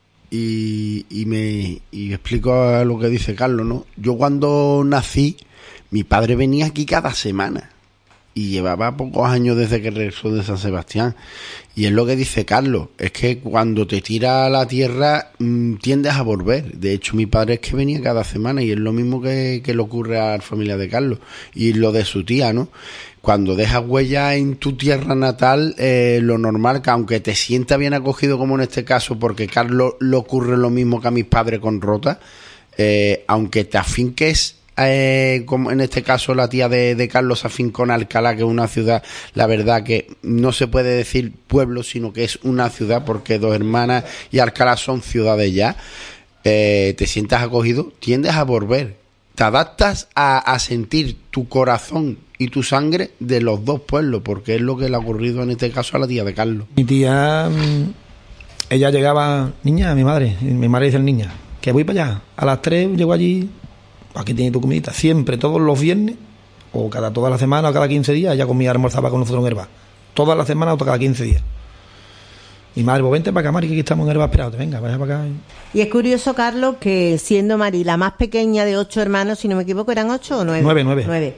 Y, y me y explico a lo que dice Carlos, ¿no? Yo cuando nací, mi padre venía aquí cada semana. Y llevaba pocos años desde que regresó de San Sebastián. Y es lo que dice Carlos, es que cuando te tira a la tierra mmm, tiendes a volver. De hecho, mi padre es que venía cada semana y es lo mismo que, que le ocurre a la familia de Carlos. Y lo de su tía, ¿no? Cuando dejas huella en tu tierra natal, eh, lo normal que aunque te sienta bien acogido, como en este caso, porque Carlos le ocurre lo mismo que a mis padres con Rota, eh, aunque te afinques, eh, como en este caso la tía de, de Carlos se afincó en Alcalá, que es una ciudad, la verdad que no se puede decir pueblo, sino que es una ciudad, porque Dos Hermanas y Alcalá son ciudades ya, eh, te sientas acogido, tiendes a volver. Te adaptas a, a sentir tu corazón y tu sangre de los dos pueblos, porque es lo que le ha ocurrido en este caso a la tía de Carlos. Mi tía, ella llegaba, niña, mi madre, mi madre dice, niña, que voy para allá, a las tres llego allí, aquí tiene tu comidita, siempre, todos los viernes, o cada toda la semana, o cada quince días, ella comía, almorzaba con nosotros en Herba, todas las semanas o cada quince días. Mi madre, pues vente para acá, Mari, que aquí estamos en Herba esperándote, venga, vaya para acá. Y es curioso, Carlos, que siendo Mari la más pequeña de ocho hermanos, si no me equivoco, ¿eran ocho o nueve? Nueve, nueve. Nueve.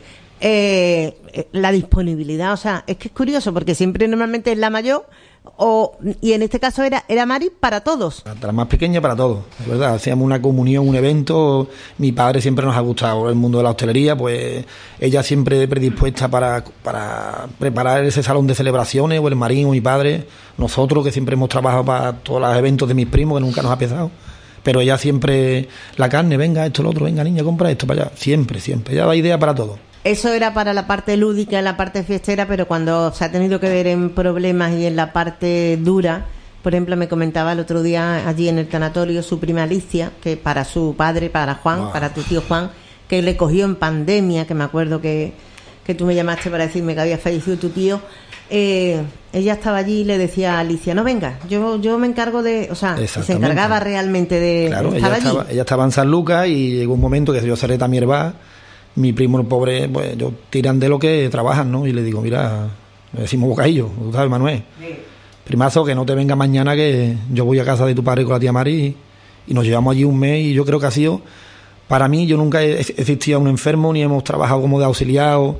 Eh, la disponibilidad, o sea, es que es curioso, porque siempre normalmente es la mayor, o y en este caso era, era Mari para todos. La más pequeña para todos, es verdad, hacíamos una comunión, un evento, mi padre siempre nos ha gustado el mundo de la hostelería, pues ella siempre predispuesta para, para preparar ese salón de celebraciones, o el Marín o mi padre, nosotros que siempre hemos trabajado para todos los eventos de mis primos, que nunca nos ha pesado, pero ella siempre, la carne, venga, esto, lo otro, venga niña, compra esto para allá, siempre, siempre, ella da idea para todo. Eso era para la parte lúdica, en la parte fiestera, pero cuando se ha tenido que ver en problemas y en la parte dura, por ejemplo, me comentaba el otro día allí en el tanatorio su prima Alicia, que para su padre, para Juan, wow. para tu tío Juan, que le cogió en pandemia, que me acuerdo que, que tú me llamaste para decirme que había fallecido tu tío, eh, ella estaba allí y le decía a Alicia, no venga, yo yo me encargo de, o sea, se encargaba realmente de, claro, de estar ella estaba, allí. Ella estaba en San Lucas y llegó un momento que yo cerré también Herba. Mi primo, el pobre, pues yo tiran de lo que trabajan, ¿no? Y le digo, mira, le decimos bocadillo, tú sabes, Manuel. Sí. Primazo, que no te venga mañana, que yo voy a casa de tu padre con la tía Mari y nos llevamos allí un mes y yo creo que ha sido, para mí, yo nunca he existido un enfermo ni hemos trabajado como de auxiliado.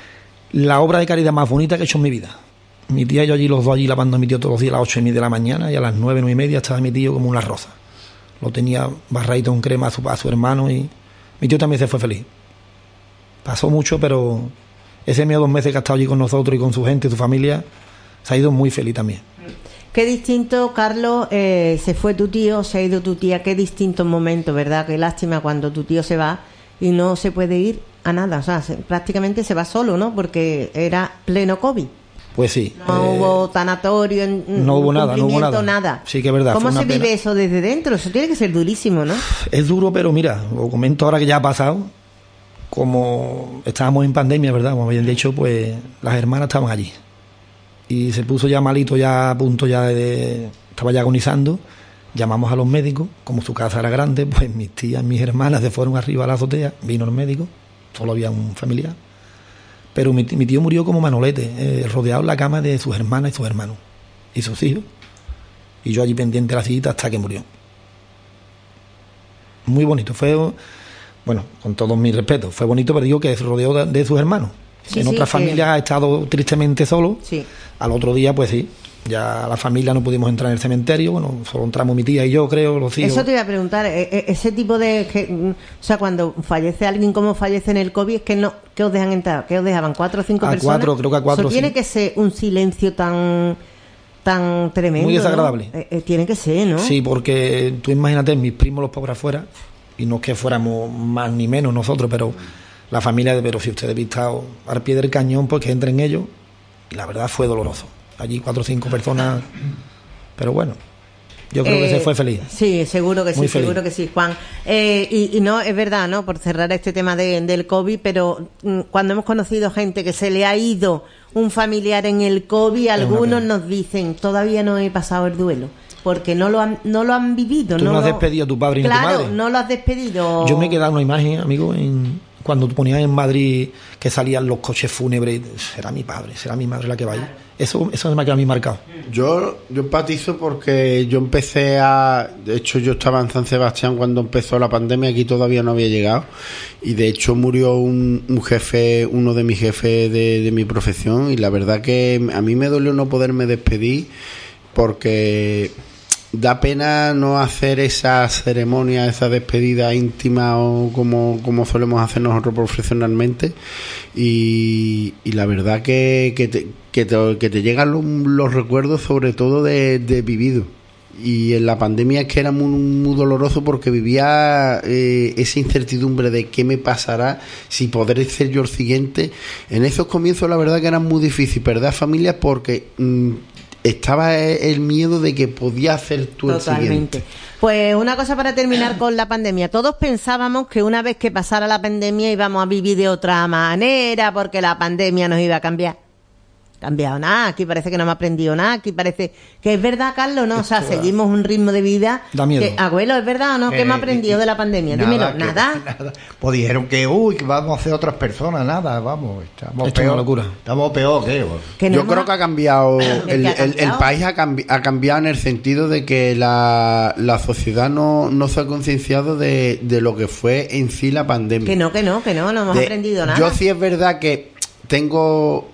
La obra de caridad más bonita que he hecho en mi vida. Mi tía y yo allí, los dos allí lavando a mi tío todos los días a las ocho y media de la mañana y a las nueve, nueve y media estaba mi tío como una rosa. Lo tenía barradito en crema a su, a su hermano y mi tío también se fue feliz. Pasó mucho, pero ese medio dos meses que ha estado allí con nosotros y con su gente y su familia, se ha ido muy feliz también. Qué distinto, Carlos, eh, se fue tu tío, se ha ido tu tía, qué distintos momentos, ¿verdad? Qué lástima cuando tu tío se va y no se puede ir a nada, o sea, se, prácticamente se va solo, ¿no? Porque era pleno COVID. Pues sí. No eh, hubo tanatorio, en, no hubo nada, no hubo nada. nada. Sí que es verdad. ¿Cómo se pena. vive eso desde dentro? Eso tiene que ser durísimo, ¿no? Es duro, pero mira, lo comento ahora que ya ha pasado. Como estábamos en pandemia, ¿verdad? Como habían dicho, pues las hermanas estaban allí. Y se puso ya malito, ya a punto ya de... Estaba ya agonizando. Llamamos a los médicos. Como su casa era grande, pues mis tías, mis hermanas se fueron arriba a la azotea. Vino el médico. Solo había un familiar. Pero mi, mi tío murió como Manolete, eh, rodeado en la cama de sus hermanas y sus hermanos. Y sus hijos. Y yo allí pendiente de la sillita hasta que murió. Muy bonito. Fue... Bueno, con todos mis respetos, fue bonito, pero digo que se rodeó de, de sus hermanos. Sí, en sí, otras sí. familias ha estado tristemente solo. Sí. Al otro día, pues sí, ya la familia no pudimos entrar en el cementerio. Bueno, solo entramos mi tía y yo, creo, los hijos. Eso te iba a preguntar, ese tipo de... Que, o sea, cuando fallece alguien como fallece en el COVID, es que no, ¿qué os dejan entrar? ¿Qué os dejaban? ¿Cuatro o cinco a personas? Cuatro, creo que a cuatro. Eso tiene sí. que ser un silencio tan... tan tremendo, muy desagradable, ¿no? Eh, eh, tiene que ser, ¿no? Sí, porque tú imagínate, mis primos los pobres afuera, y no es que fuéramos más ni menos nosotros, pero la familia de, pero si ustedes visto al pie del cañón, pues que entren ellos, y la verdad fue doloroso. Allí cuatro o cinco personas, pero bueno, Yo creo que se fue feliz. Sí, seguro que Muy sí, feliz. seguro que sí, Juan. Eh, y, y no, es verdad, ¿no? Por cerrar este tema de, del COVID, pero mm, cuando hemos conocido gente que se le ha ido un familiar en el COVID, algunos nos dicen, todavía no he pasado el duelo. Porque no lo han, no lo han vivido. Tú no, no has lo... despedido a tu padre ni a tu Claro, madre. no lo has despedido. Yo me he quedado una imagen, amigo, en, cuando ponían en Madrid que salían los coches fúnebres. Será mi padre, será mi madre la que va ahí. Eso, eso me ha quedado a mí marcado. Yo, yo empatizo porque yo empecé a... De hecho, yo estaba en San Sebastián cuando empezó la pandemia, aquí todavía no había llegado. Y de hecho murió un, un jefe, uno de mis jefes de, de mi profesión. Y la verdad que a mí me dolió no poderme despedir porque... da pena no hacer esa ceremonia, esa despedida íntima o como, como solemos hacer nosotros profesionalmente y, y la verdad que, que, te, que, te, que te llegan los, los recuerdos sobre todo de, de vivido. Y en la pandemia es que era muy, muy doloroso porque vivía eh, esa incertidumbre de qué me pasará, si podré ser yo el siguiente. En esos comienzos la verdad que era muy difícil perder a familias porque... Mmm, estaba el miedo de que podía hacer tú el Totalmente. siguiente. Pues una cosa para terminar con la pandemia. Todos pensábamos que una vez que pasara la pandemia íbamos a vivir de otra manera porque la pandemia nos iba a cambiar. Cambiado nada, aquí parece que no hemos aprendido nada, aquí parece que es verdad, Carlos, ¿no? O sea, seguimos un ritmo de vida. Da miedo. Que, abuelo, ¿es verdad o no? ¿Qué Eh, hemos aprendido eh, de la pandemia? nada, Dímelo, que- ¿nada? nada. Pues dijeron que, uy, que vamos a hacer otras personas, nada, vamos, estamos Esto es peor. una locura. Estamos peor que vos. Que no Yo hemos- creo que ha cambiado, ¿El el, que ha el- el cambiado? país ha, cambi- ha cambiado en el sentido de que la, la sociedad no, no se ha concienciado de, de lo que fue en sí la pandemia. Que no, que no, que no, no hemos De- aprendido nada. Yo sí es verdad que tengo,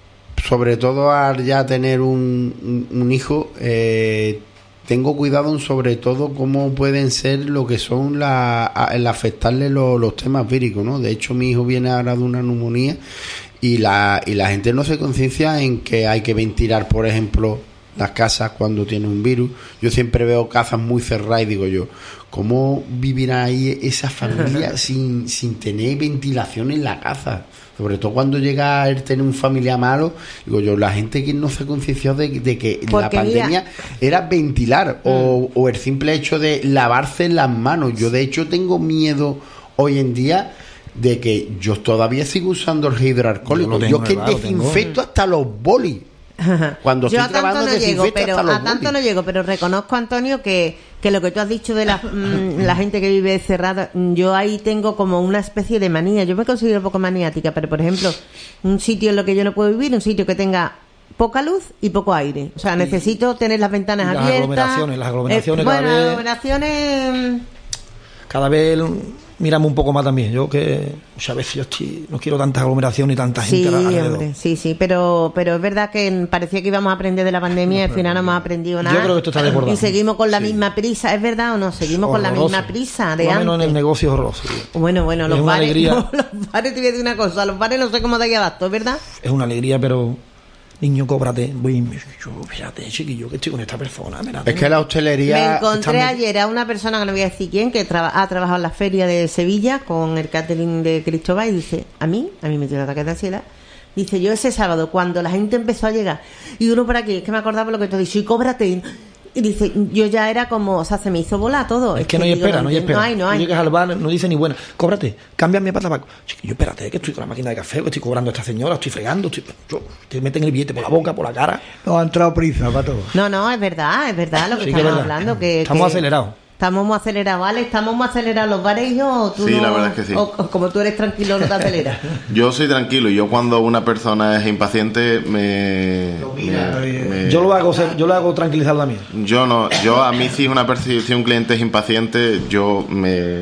sobre todo al ya tener un, un- un hijo, eh, tengo cuidado en sobre todo cómo pueden ser lo que son la, a- el afectarle lo- los temas víricos, ¿no? De hecho, mi hijo viene ahora de una neumonía y la, y la gente no se conciencia en que hay que ventilar, por ejemplo, las casas cuando tiene un virus. Yo siempre veo casas muy cerradas y digo yo, ¿cómo vivirá ahí esa familia sin, sin tener ventilación en la casa? Sobre todo cuando llega a tener un familiar malo, digo yo, la gente que no se ha concienciado de, de que la Porque pandemia mira- era ventilar o, o el simple hecho de lavarse las manos. Yo de hecho tengo miedo hoy en día de que yo todavía sigo usando el gel hidroalcohólico. Yo lo Yo, tengo, que ¿verdad? Lo tengo. desinfecto hasta los bolis. Cuando Yo estoy a tanto trabajando no llego, desinfecto pero hasta los a tanto bolis. no llego, pero reconozco, Antonio, que, que lo que tú has dicho de la, mm, la gente que vive cerrada, mm, yo ahí tengo como una especie de manía. Yo me considero un poco maniática, pero por ejemplo, un sitio en lo que yo no puedo vivir, un sitio que tenga poca luz y poco aire. O sea, necesito tener las ventanas Las abiertas. aglomeraciones, las aglomeraciones Eh, cada bueno, vez- las aglomeraciones. Cada vez miramos un poco más también. Yo que muchas veces yo estoy, no quiero tantas aglomeraciones y tanta Sí, gente alrededor. hombre, sí, sí, pero, pero es verdad que parecía que íbamos a aprender de la pandemia y al final no hemos aprendido nada. Yo creo que esto está desbordado. Y seguimos con la misma prisa, ¿es verdad o no? Seguimos con la Horroroso. misma prisa de Por lo menos en antes. el negocio es horroroso, tío. Bueno, bueno, Es los una bares, alegría. no, los bares te voy a decir una cosa, los bares no sé cómo de ahí abasto, ¿es verdad? Es una alegría, pero niño, cóbrate. Voy, yo, espérate, chiquillo, que estoy con esta persona. Espérate. Es que la Me hostelería... encontré está- ayer a una persona que no voy a decir quién, que traba- ha trabajado en la feria de Sevilla con el catering de Cristóbal y dice, a mí, a mí me dio un ataque de ansiedad. Dice, yo ese sábado, cuando la gente empezó a llegar, y uno por aquí, es que me acordaba lo que tú has dicho, y cóbrate. Y dice, yo ya era como, o sea, se me hizo bola todo. Es que no hay digo, espera, no hay espera. No hay, no Tú hay. llegas al bar, no dice ni buena. Cóbrate, cámbiame para tabaco. Chiquillo, espérate, que estoy con la máquina de café, que estoy cobrando a esta señora, estoy fregando, estoy... yo- te meten el billete por la boca, por la cara. Nos ha entrado prisa para todo. No, no, es verdad, es verdad lo que Sí que es estamos verdad. hablando. Que, Estamos que acelerados. Estamos muy acelerados, ¿vale? Estamos muy acelerados los bares y yo, o tú Sí, no- la verdad es que sí. O, o como tú eres tranquilo, no te aceleras. Yo soy tranquilo y yo cuando una persona es impaciente me... me- me- Yo lo hago, ser- yo lo hago tranquilizar también. Yo no, yo a mí si una persona, si un cliente es impaciente, yo me...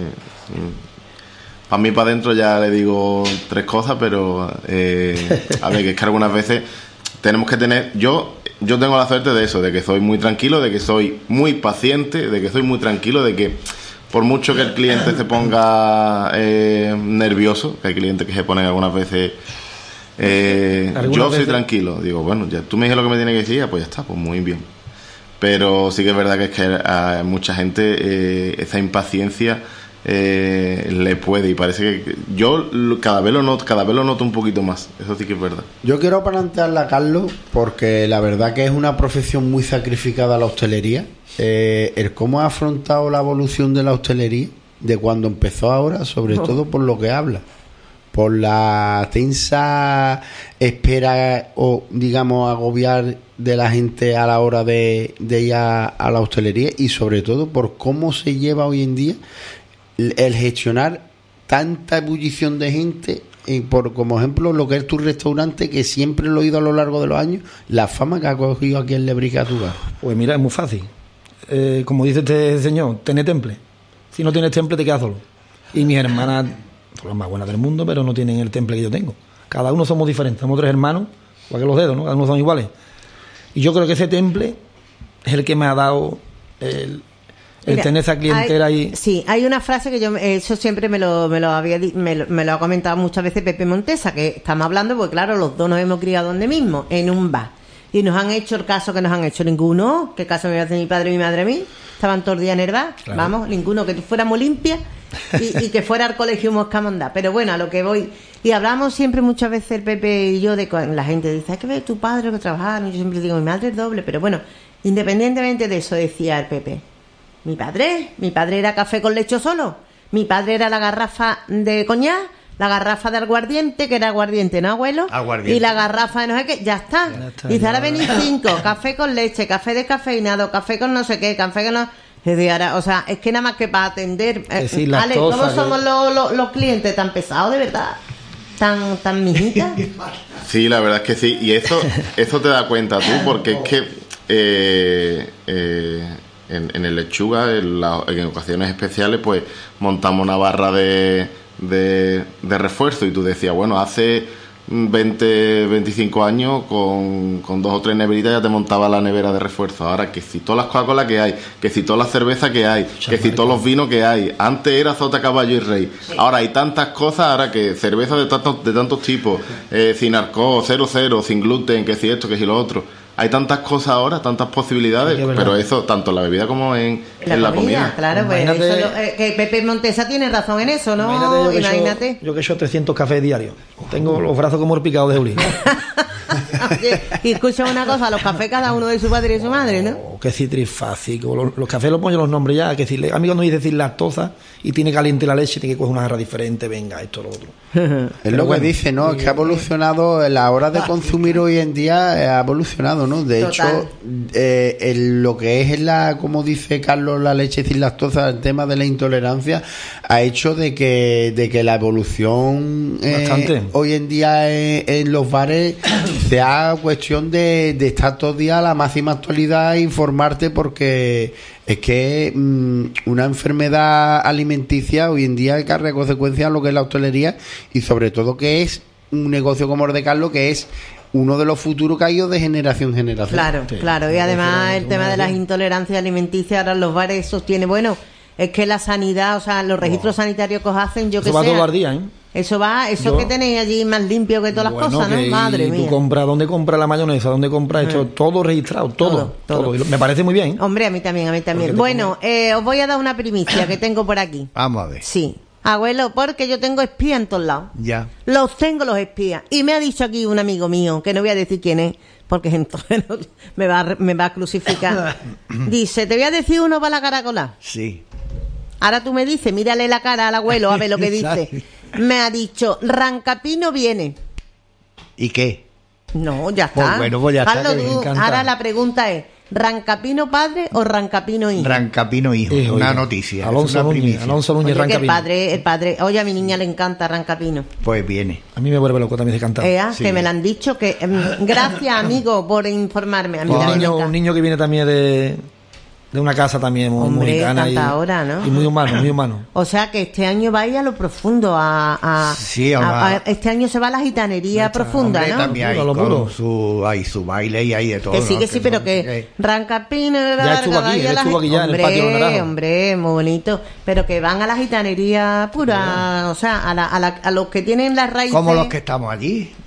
A mí para adentro ya le digo tres cosas, pero eh, a ver, que es que algunas veces tenemos que tener... Yo yo tengo la suerte de eso, de que soy muy tranquilo, de que soy muy paciente, de que soy muy tranquilo, de que por mucho que el cliente se ponga eh, nervioso, que hay clientes que se ponen algunas veces... Eh, Algunas yo soy veces- tranquilo, digo, bueno, ya tú me dices lo que me tiene que decir, ya, pues ya está, pues muy bien. Pero sí que es verdad que es que a mucha gente eh, esa impaciencia eh, le puede, y parece que yo lo- cada vez lo noto, cada vez lo noto un poquito más. Eso sí que es verdad. Yo quiero plantearla a Carlos porque la verdad que es una profesión muy sacrificada la hostelería. Eh, el cómo ha afrontado la evolución de la hostelería de cuando empezó ahora, sobre Oh. todo por lo que habla, por la tensa espera o digamos agobiar de la gente a la hora de, de ir a, a la hostelería, y sobre todo por cómo se lleva hoy en día el, el gestionar tanta ebullición de gente, y por como ejemplo lo que es tu restaurante, que siempre lo he oído a lo largo de los años, la fama que ha cogido aquí en Lebrica Tuga. Pues mira, es muy fácil. Eh, como dice este señor, tener temple. Si no tienes temple, te quedas solo. Y mis hermanas son las más buenas del mundo, pero no tienen el temple que yo tengo. Cada uno somos diferentes. Somos tres hermanos, igual que los dedos, ¿no? Cada uno son iguales. Y yo creo que ese temple es el que me ha dado el, el Mira, tener esa clientela hay- ahí. Sí, hay una frase que yo, eso siempre me lo, me lo había di- me, lo, me lo ha comentado muchas veces Pepe Montesa, que estamos hablando, porque claro, los dos nos hemos criado donde mismo, en un bar. Y nos han hecho el caso que nos han hecho ninguno. ¿Qué caso me hace mi padre y mi madre a mí? Estaban todos los días en el bar. Claro. Vamos, ninguno, que fuéramos limpias y, y que fuera al colegio Moscamondá. Pero bueno, a lo que voy. Y hablamos siempre muchas veces el Pepe y yo de cuando la gente dice, hay que ver tu padre que trabajaba. Y yo siempre digo, mi madre es doble. Pero bueno, independientemente de eso, decía el Pepe, mi padre, mi padre era café con leche solo. Mi padre era la garrafa de coñac, la garrafa de aguardiente, que era aguardiente, ¿no, abuelo? Aguardiente. Y la garrafa de no sé qué, ya está. Ya está, Dice, ya. ahora venís cinco, café con leche, café descafeinado, café con no sé qué, café con no... Es decir, ahora, o sea, es que nada más que para atender... Que eh, sí, las Ale, ¿cómo tosas, que- somos los, los, los clientes? ¿Tan pesados, de verdad? ¿Tan, tan mijitas? Sí, la verdad es que sí. Y eso, eso te da cuenta tú, porque es que eh, eh, en, en el Lechuga, en, la- en ocasiones especiales, pues montamos una barra de, de, de refuerzo, y tú decías, bueno, hace veinte, veinticinco años con, con dos o tres neveritas ya te montaba la nevera de refuerzo. Ahora que si todas las Coca-Cola que hay, que si todas las cervezas que hay, que si todos los vinos que hay. Antes era Sota, Caballo y Rey. Ahora hay tantas cosas, ahora que cerveza de tantos, de tantos tipos, eh, sin alcohol, cero cero, sin gluten, que si esto, que si lo otro. Hay tantas cosas ahora, tantas posibilidades, Sí, que es verdad. pero eso tanto en la bebida como en, La, en la comida, comida. claro, pues Imagínate- eso lo- eh, que Pepe Montesa tiene razón en eso, ¿no? Imagínate yo que, Imagínate. he hecho, yo que he hecho trescientos cafés diarios. Tengo los brazos como el picado de Uli. Oye, y escucha una cosa, los cafés cada uno de su padre y de su madre, ¿no? Oh, que si trifásico. Los, los cafés los pongo yo los nombres ya. Que si le, a mí cuando dice decir lactosa y tiene caliente la leche, tiene que coger una jarra diferente. Venga, esto, lo otro. Es Pero lo bueno. que dice, ¿no? Es que ha evolucionado, la hora de consumir hoy en día eh, ha evolucionado, ¿no? De Total. hecho, eh, el- lo que es la, como dice Carlos, la leche sin lactosa, el tema de la intolerancia, ha hecho de que, de que la evolución eh, Bastante. hoy en día en, en los bares sea cuestión de, de estar todo el día a la máxima actualidad e informarte, porque es que mm, una enfermedad alimenticia hoy en día carga consecuencias a lo que es la hostelería, y sobre todo que es un negocio como el de Carlos, que es uno de los futuros que ha ido de generación en generación. Claro, Sí. claro. Y además el Una tema de las generación. intolerancias alimenticias, ahora en los bares sostiene, bueno, es que la sanidad, o sea, los registros sanitarios que os hacen, yo que Eso va sé. todo al día, ¿eh? Eso va, eso Yo- que tenéis allí más limpio que todas las Bueno, cosas, ¿no? que Madre y mía. Tú compras, ¿dónde compras la mayonesa? ¿Dónde compras esto? Todo registrado, todo. Todo, todo. todo. Y lo- me parece muy bien. Hombre, a mí también, a mí también. Porque te Bueno, eh, os voy a dar una primicia que tengo por aquí. Vamos a ver. Sí. Abuelo, porque yo tengo espías en todos lados. Ya. Los tengo los espías. Y me ha dicho aquí un amigo mío, que no voy a decir quién es, porque entonces no- me, va, a- me va a crucificar. Dice, te voy a decir uno para la caracola. Sí. Ahora tú me dices, mírale la cara al abuelo a ver lo que dice. Me ha dicho, Rancapino viene. ¿Y qué? No, ya está. Pues bueno, pues ya está, Carlos, que me tú, encanta. ahora la pregunta es, ¿Rancapino padre o Rancapino hijo? Rancapino hijo. Hijo, una hijo. noticia. es Alonso una Núñez, primicia. Alonso Núñez Oye, que el Rancapino. padre, el padre, oye, a mi niña le encanta Rancapino. Pues viene. A mí me vuelve loco también de cantar. Ea, Sí. que me lo han dicho, que em, gracias amigo por informarme. A mí un, también me niño, encanta. un niño que viene también de, de una casa también muy Hombre, mexicana y, tanta hora, ¿no? y muy humano, muy humano. O sea que este año va a ir a lo profundo, a, a- Sí, a a- una- a- este año se va a la gitanería profunda, Hombre, ¿no? también hay Puro, lo con puro. su, hay su baile y hay de todo. Que sí, ¿no? que sí, pero son- que Rancapino Ya estuvo aquí, él estuvo aquí ya en el patio de los Hombre, Naranjos. hombre, muy bonito. Pero que van a la gitanería pura, o sea, a, la, a, la- a los que tienen las raíces. Como los que estamos allí.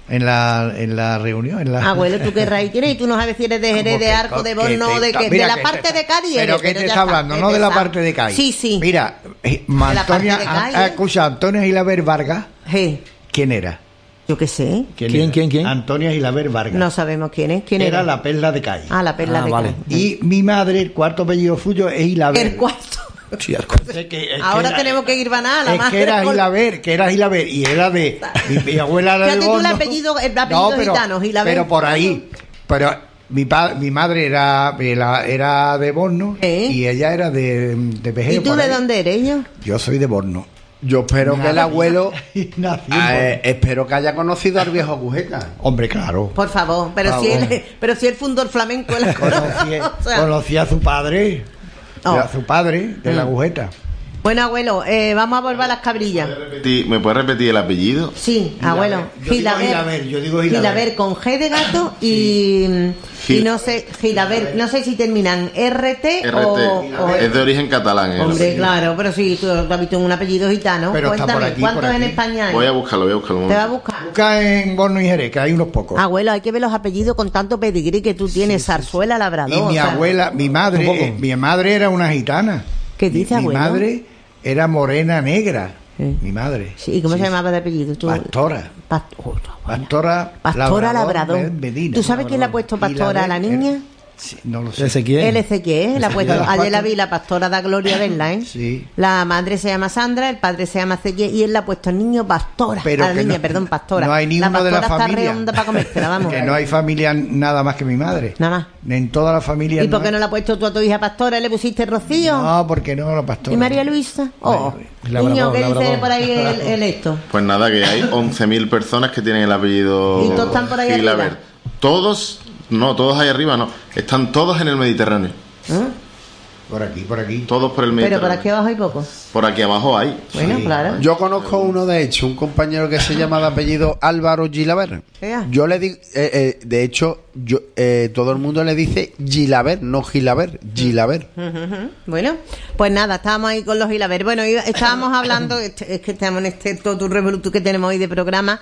En la, en la reunión, en la... Abuelo, ¿tú qué raíz tienes? Y tú no sabes si eres de Jerez, de Arco, de Borno, de qué. De la parte de Cádiz. Pero ¿qué te está hablando? No de la parte de Cádiz. Sí, sí. Mira, eh, Antonia, ah, escucha, Antonia Gilaber Vargas. Sí. ¿Quién era? Yo qué sé. ¿Quién, quién, quién, quién? Antonia Gilaber Vargas. No sabemos quién es. ¿Quién era? Era la perla de Cádiz. Ah, la perla Ah, de vale. Cádiz. Y mi madre, el cuarto apellido suyo es Gilaber. El cuarto. Sí, al- Es que- es Ahora que era- tenemos que ir a la Es madre que era con- Gilaber, que era Gilaber, y era de... Mi, mi abuela era de Fíjate tú el Borno. apellido- el apellido pero, gitano, Gilaber. Pero por ahí. Pero mi, pa- mi madre era, era, era de Borno ¿Eh? y ella era de, de Pejeo. ¿Y tú por de ahí. dónde eres yo? Yo soy de Borno. Yo espero que el abuelo. Nací en eh, Borno. espero que haya conocido al viejo Cujeta. Hombre, claro. Por favor, pero Ah, si bueno. él, pero si él fundó el flamenco en la Conocía, o sea, conocía a su padre. Oh. A su padre de la Mm. agujeta. Bueno, abuelo, eh, vamos a volver a las cabrillas. Repetir- ¿Me puedes repetir el apellido? Sí, Gilaber. abuelo. Yo digo Gilaber, yo digo Gilaber. con G de gato y, Gil- y no sé, Gilaber, no sé si terminan R T, R T. o, o- Es de origen catalán. el Hombre, apellido. claro, pero sí, tú has visto un apellido gitano. Pero está Cuéntame, por aquí, ¿cuántos por en aquí. España hay? Voy a buscarlo, voy a buscarlo. un ¿Te va a momento. buscar? Busca en Borno y Jerez, que hay unos pocos. Abuelo, hay que ver los apellidos con tanto pedigrí que tú tienes, Zarzuela, Labrador. Y mi o sea, abuela, mi madre, Tampoco. eh, mi madre era una gitana. ¿Qué dice, mi, abuelo? Mi madre era morena negra. Sí. Mi madre. Sí, ¿y cómo Sí, se llamaba de apellido? Tú- Pastora. Past- oh, abuela. Pastora. Pastora Labrador. Medina. ¿Tú sabes quién le ha puesto Pastora a la Gilaber niña? era- Sí, no lo sé. ¿Ese quién? L C Q, la ha puesto. de las Ayer la cuatro. vi, la pastora da gloria verla, ¿eh? Sí. La madre se llama Sandra, el padre se llama Ezequiel y él le ha puesto al niño pastora. Pero a la que niña, no- perdón, pastora. No hay ni la uno de la pastora familia. está redonda para comérsela, vamos. Que no hay familia nada más que mi madre. Nada más. En toda la familia. ¿Y por qué no le has puesto tú a tu hija pastora y le pusiste Rocío? No, porque no, la pastora. ¿Y María Luisa? Oh, Labrador, niño, ¿qué dice labrador. por ahí el, el esto? Pues nada, que hay once mil personas que tienen el apellido ¿Y todos están por ahí Gilaber. arriba? Todos, no, todos ahí arriba no. Están todos en el Mediterráneo. ¿Eh? Por aquí, por aquí. Todos por el Pero Mediterráneo. por aquí abajo hay poco. Por aquí abajo hay. Bueno, Sí. claro. Yo conozco uno, de hecho, un compañero que se llama de apellido Álvaro Gilaber. Ea. Yo le digo, eh, eh, de hecho, yo eh, todo el mundo le dice Gilaber, no Gilaber, Gilaber. Ujú, ujú. Bueno, pues nada, estábamos ahí con los Gilaber. Bueno, iba- estábamos hablando, es es que estamos en este todo revoluto que tenemos hoy de programa,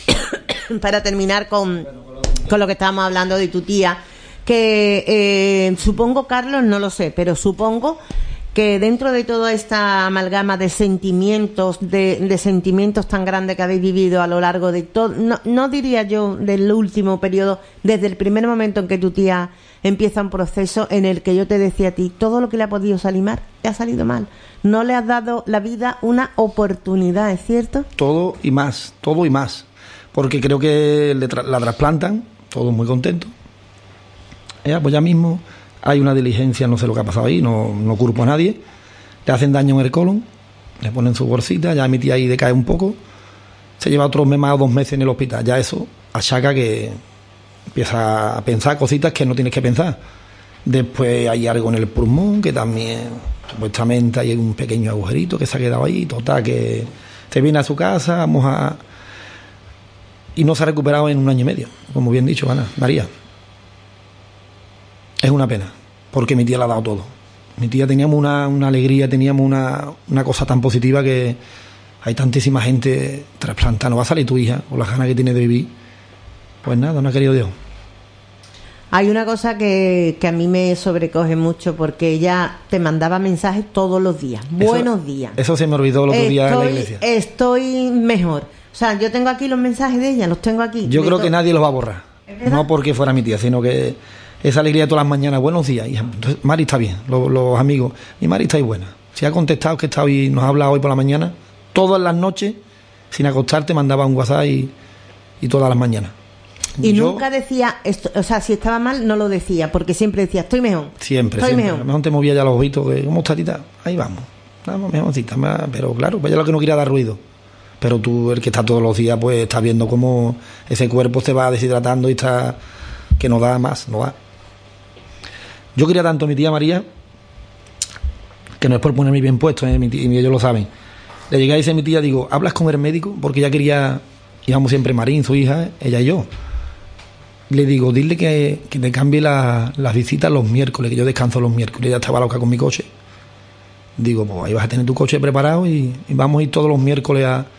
para terminar con, con lo que estábamos hablando de tu tía, que eh, supongo, Carlos, no lo sé, pero supongo que dentro de toda esta amalgama de sentimientos, de, de sentimientos tan grandes que habéis vivido a lo largo de todo, no, no diría yo del último periodo, desde el primer momento en que tu tía empieza un proceso en el que yo te decía a ti, todo lo que le ha podido salir mal, le ha salido mal. No le has dado la vida una oportunidad, ¿es cierto? Todo y más, todo y más. Porque creo que le tra- la trasplantan, todos muy contentos. Ya, pues ya mismo hay una diligencia, no sé lo que ha pasado ahí, no, no culpo a nadie. Le hacen daño en el colon, le ponen su bolsita, ya mi tía ahí decae un poco. Se lleva otros mes más o dos meses en el hospital. Ya eso achaca que empieza a pensar cositas que no tienes que pensar. Después hay algo en el pulmón, que también supuestamente hay un pequeño agujerito que se ha quedado ahí. Total, que se viene a su casa, vamos a... Y no se ha recuperado en un año y medio, como bien dicho, Ana, María. Es una pena, porque mi tía le ha dado todo. Mi tía teníamos una, una alegría, teníamos una, una cosa tan positiva que hay tantísima gente trasplantada. No va a salir tu hija, con las ganas que tiene de vivir. Pues nada, no ha querido Dios. Hay una cosa que, que a mí me sobrecoge mucho porque ella te mandaba mensajes todos los días. Eso- Buenos días. Eso se me olvidó el otro día en la Estoy- iglesia. Estoy mejor. O sea, yo tengo aquí los mensajes de ella, los tengo aquí. Yo De creo to- que nadie los va a borrar. ¿Es verdad? No porque fuera mi tía, sino que esa alegría de todas las mañanas, buenos días, hija. Entonces, Mari está bien, los, los amigos. Mi Mari está ahí buena. Si ha contestado que está hoy, nos ha hablado hoy por la mañana, todas las noches, sin acostarte, mandaba un WhatsApp y, y todas las mañanas. Y Yo nunca decía, esto, o sea, si estaba mal, no lo decía, porque siempre decía, estoy mejor. Siempre, estoy siempre. A mejor. lo mejor te movía ya los ojitos, que, ¿cómo está tita? Ahí vamos. Vamos, mejorcita, más- pero claro, pues ella lo que no quería dar ruido. Pero tú, el que está todos los días, pues estás viendo cómo ese cuerpo se va deshidratando y está que no da más, no da. Yo quería tanto a mi tía María, que no es por ponerme bien puesto, ¿eh? Mi tía, y ellos lo saben. Le llegué a decir a mi tía, digo, ¿hablas con el médico? Porque ella quería, íbamos siempre Marín, su hija, ella y yo. Le digo, dile que, que te cambie la- las visitas los miércoles, que yo descanso los miércoles. Ella estaba loca con mi coche. Digo, pues ahí vas a tener tu coche preparado y, y vamos a ir todos los miércoles a...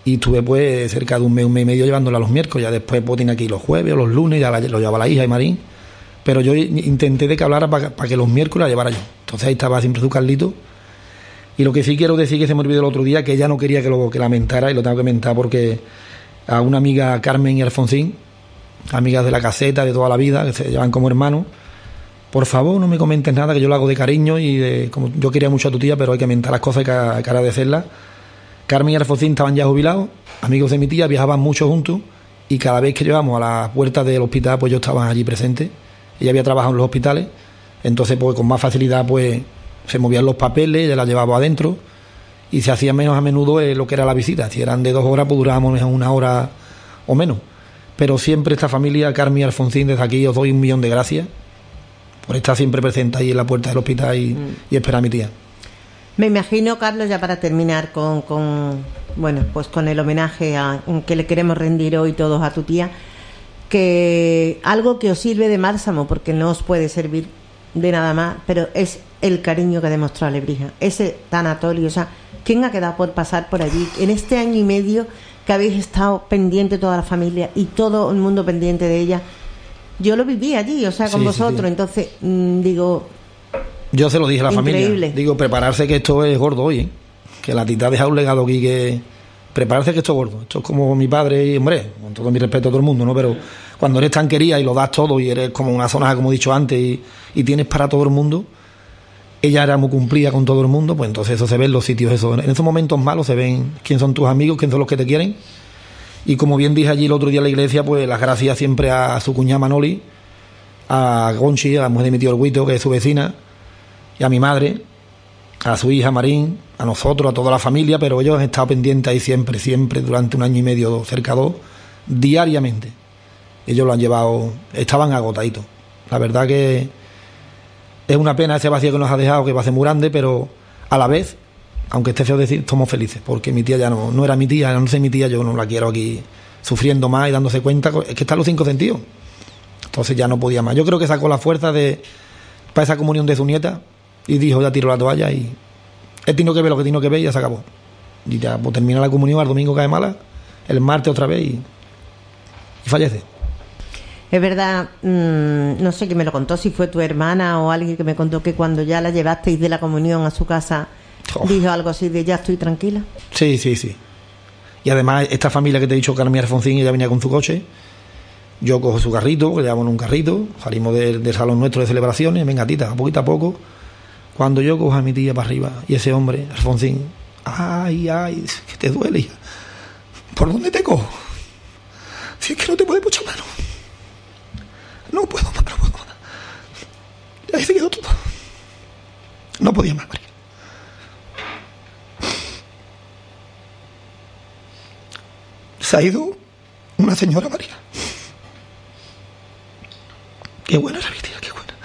Y estuve pues cerca de un mes, un mes y medio llevándola los miércoles. Ya después pues tenía que ir los jueves o los lunes, ya la, lo llevaba la hija y Marín. Pero yo intenté de que hablara para pa que los miércoles la llevara yo. Entonces ahí estaba siempre su Carlito. Y lo que sí quiero decir, que se me olvidó el otro día, que ella no quería que lo que lamentara, y lo tengo que mentar porque a una amiga, Carmen y Alfonsín, amigas de la caseta de toda la vida, que se llevan como hermanos, por favor no me comentes nada, que yo lo hago de cariño y de, como yo quería mucho a tu tía, pero hay que mentar las cosas y que, hay que agradecerlas. Carmen y Alfonsín estaban ya jubilados, amigos de mi tía, viajaban mucho juntos, y cada vez que llegábamos a la puerta del hospital, pues yo estaba allí presente. Ella había trabajado en los hospitales, entonces pues con más facilidad pues se movían los papeles, ella la llevaba adentro y se hacía menos a menudo eh, lo que era la visita. Si eran de dos horas, pues durábamos una hora o menos. Pero siempre esta familia, Carmen y Alfonsín, desde aquí os doy un millón de gracias por estar siempre presente ahí en la puerta del hospital y, mm. y esperar a mi tía. Me imagino, Carlos, ya para terminar con, con bueno, pues con el homenaje a, que le queremos rendir hoy todos a tu tía, que algo que os sirve de bálsamo, porque no os puede servir de nada más, pero es el cariño que demostró a Lebrija, ese tanatorio. O sea, ¿quién ha quedado por pasar por allí en este año y medio que habéis estado pendiente toda la familia y todo el mundo pendiente de ella? Yo lo viví allí, o sea, con sí, vosotros, sí, sí. Entonces mmm, digo, yo se lo dije a la increíble. Familia, digo, prepararse que esto es gordo hoy, ¿eh? Que la tita ha dejado un legado aquí, que prepararse que esto es gordo. Esto es como mi padre, y hombre, con todo mi respeto a todo el mundo, ¿no? Pero cuando eres tan querida y lo das todo y eres como una zona, como he dicho antes, y, y tienes para todo el mundo, ella era muy cumplida con todo el mundo, pues entonces eso se ve en los sitios, eso. En esos momentos malos se ven quién son tus amigos, quién son los que te quieren. Y como bien dije allí el otro día en la iglesia, pues las gracias siempre a su cuñada Manoli, a Gonchi, a la mujer de mi tío Orguito, que es su vecina, y a mi madre, a su hija Marín, a nosotros, a toda la familia, pero ellos han estado pendientes ahí siempre, siempre, durante un año y medio, cerca de dos, diariamente. Ellos lo han llevado, estaban agotaditos. La verdad que es una pena ese vacío que nos ha dejado, que va a ser muy grande, pero a la vez, aunque esté feo decir, estamos felices, porque mi tía ya no, no era mi tía, no sé mi tía, yo no la quiero aquí sufriendo más y dándose cuenta, es que están los cinco sentidos. Entonces ya no podía más. Yo creo que sacó la fuerza de para esa comunión de su nieta y dijo, ya tiro la toalla y he tenido que ver lo que tengo que ver y ya se acabó. Y ya pues, termina la comunión, al domingo cae mala, el martes otra vez y, y fallece. Es verdad, mmm, no sé quién me lo contó, si fue tu hermana o alguien que me contó que cuando ya la llevasteis de la comunión a su casa, oh. dijo algo así de ya estoy tranquila. Sí, sí, sí. Y además esta familia que te he dicho, Carmen Alfonsín, ella venía con su coche, yo cojo su carrito, que le llevamos un carrito, salimos del, del salón nuestro de celebraciones, venga tita, a poquito a poco, cuando yo cojo a mi tía para arriba y ese hombre, Alfonsín, ay, ay, que te duele, hija. ¿Por dónde te cojo? Si es que no te puedo echar mano. No puedo más, no puedo más. Ya se quedó todo. No podía más, María. Se ha ido una señora, María. Qué buena era mi tía, qué buena.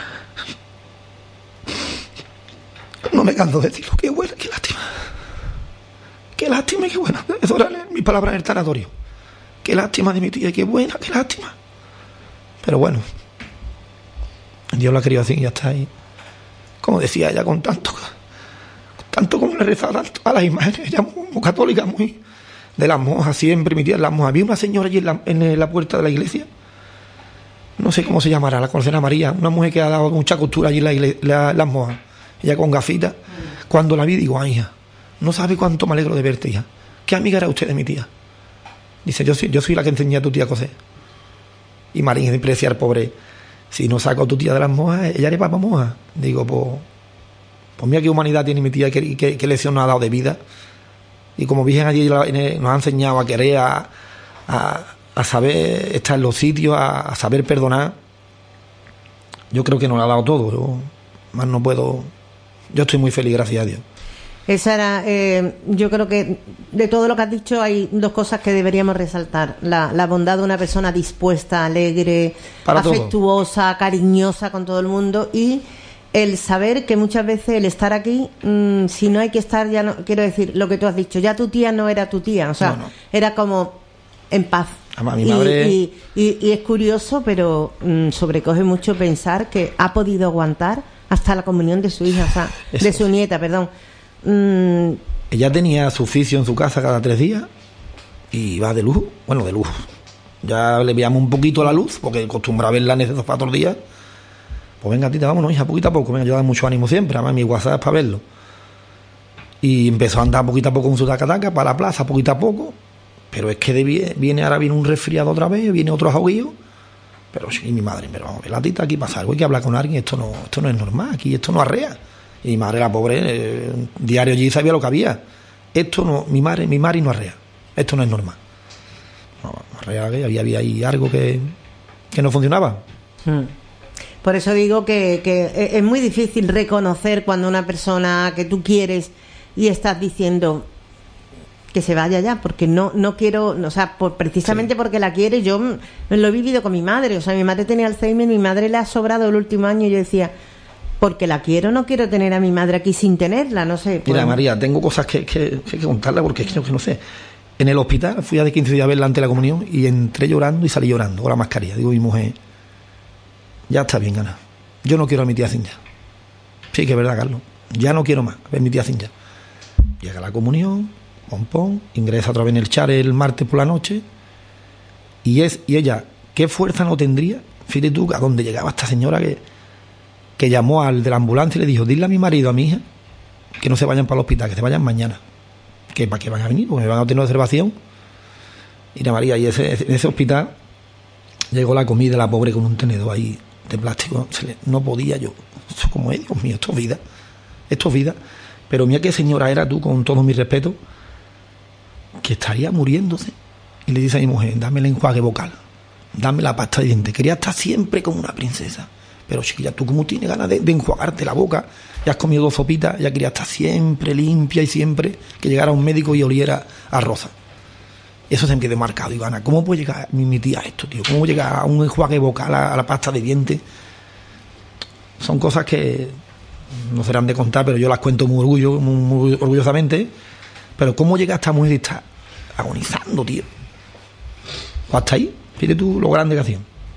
No me canso de decirlo, qué buena, qué lástima. Qué lástima y qué buena. Eso era mis palabras en el tanatorio. Qué lástima de mi tía, qué buena, qué lástima. Pero bueno, Dios la ha querido así y ya está ahí. Como decía ella, con tanto, con tanto como le rezaba tanto a las imágenes, ella muy, muy católica, muy de las monjas, siempre mi tía en las monjas. Había una señora allí en la, en la puerta de la iglesia, no sé cómo se llamará, la conocerá María, una mujer que ha dado mucha costura allí en la iglesia, la, las monjas, ella con gafitas. Cuando la vi digo, ay hija, no sabe cuánto me alegro de verte, hija. ¿Qué amiga era usted de mi tía? Dice, yo soy, yo soy la que enseñé a tu tía a coser. Y Marín siempre decía al pobre, si no saco a tu tía de las monjas, ella era papá monja. Digo, pues, pues mira qué humanidad tiene mi tía, qué, qué, qué lección nos ha dado de vida. Y como Virgen allí nos ha enseñado a querer, a, a, a saber estar en los sitios, a, a saber perdonar. Yo creo que nos lo ha dado todo. Yo más no puedo. Yo estoy muy feliz, gracias a Dios. Esa era, eh, yo creo que de todo lo que has dicho hay dos cosas que deberíamos resaltar. La, la bondad de una persona dispuesta, alegre, para afectuosa, todo. Cariñosa con todo el mundo, y el saber que muchas veces el estar aquí, mmm, si no hay que estar, ya no, quiero decir, lo que tú has dicho, ya tu tía no era tu tía, o sea, no, no. Era como en paz. Además, mi madre... y, y, y, y es curioso, pero mmm, sobrecoge mucho pensar que ha podido aguantar hasta la comunión de su hija, o sea, Eso. de su nieta, perdón. Mm. Ella tenía su oficio en su casa cada tres días y iba de lujo, bueno, de lujo. Ya le veíamos un poquito la luz, porque acostumbraba a verla en ese sofá todos los días. Pues venga, tita, vámonos, hija, poquito a poco. Venga, yo daba mucho ánimo siempre, además mi WhatsApp es para verlo. Y empezó a andar poquito a poco con su tacataca para la plaza, poquito a poco. Pero es que de, viene ahora viene un resfriado otra vez, viene otro ahoguillo. Pero sí, mi madre, pero vamos, la tita, aquí pasa algo, hay que hablar con alguien, esto no, esto no es normal, aquí esto no arrea. Y mi madre, la pobre, eh, diario allí sabía lo que había. Esto no, mi madre, mi madre no arrea, esto no es normal. No, arrea, había, había ahí algo que, que no funcionaba. Hmm. Por eso digo que, que es muy difícil reconocer cuando una persona que tú quieres y estás diciendo que se vaya ya, porque no no quiero, o sea, por, precisamente sí. Porque la quiere. Yo lo he vivido con mi madre, o sea, mi madre tenía Alzheimer, mi madre le ha sobrado el último año y yo decía, porque la quiero, no quiero tener a mi madre aquí sin tenerla, no sé. Mira, pues... María, tengo cosas que, que, que hay que contarla porque es que no sé. En el hospital fui a de quince días a verla ante la comunión y entré llorando y salí llorando con la mascarilla. Digo, mi mujer, ya está bien, Ana. Yo no quiero a mi tía Cintia. Sí, que es verdad, Carlos. Ya no quiero más ver a mi tía Cintia. Llega la comunión, pom pom, ingresa otra vez en el char el martes por la noche. Y es y ella, ¿qué fuerza no tendría? Fíjate tú a dónde llegaba esta señora que, que llamó al de la ambulancia y le dijo, dile a mi marido, a mi hija, que no se vayan para el hospital, que se vayan mañana. Que para qué van a venir, porque me van a tener observación. Mira, María, y ese, ese, ese hospital llegó la comida, la pobre con un tenedor ahí de plástico, se le, no podía yo, eso como es, Dios mío, esto es vida, esto es vida, pero mira qué señora era tú, con todo mi respeto, que estaría muriéndose, y le dice a mi mujer, dame el enjuague vocal, dame la pasta de dientes, quería estar siempre como una princesa, pero chiquilla, tú como tienes ganas de, de enjuagarte la boca, ya has comido dos sopitas, ya quería estar siempre limpia y siempre que llegara un médico y oliera a rosa. Eso se me quedó marcado. Y Ana, ¿cómo puede llegar mi, mi tía a esto, tío? ¿Cómo puede llegar a un enjuague vocal, a, a la pasta de dientes? Son cosas que no serán de contar, pero yo las cuento muy, orgullo, muy, muy orgullosamente. Pero ¿cómo llega esta mujer y está agonizando, tío? O hasta ahí, fíjate tú lo grande que hacía.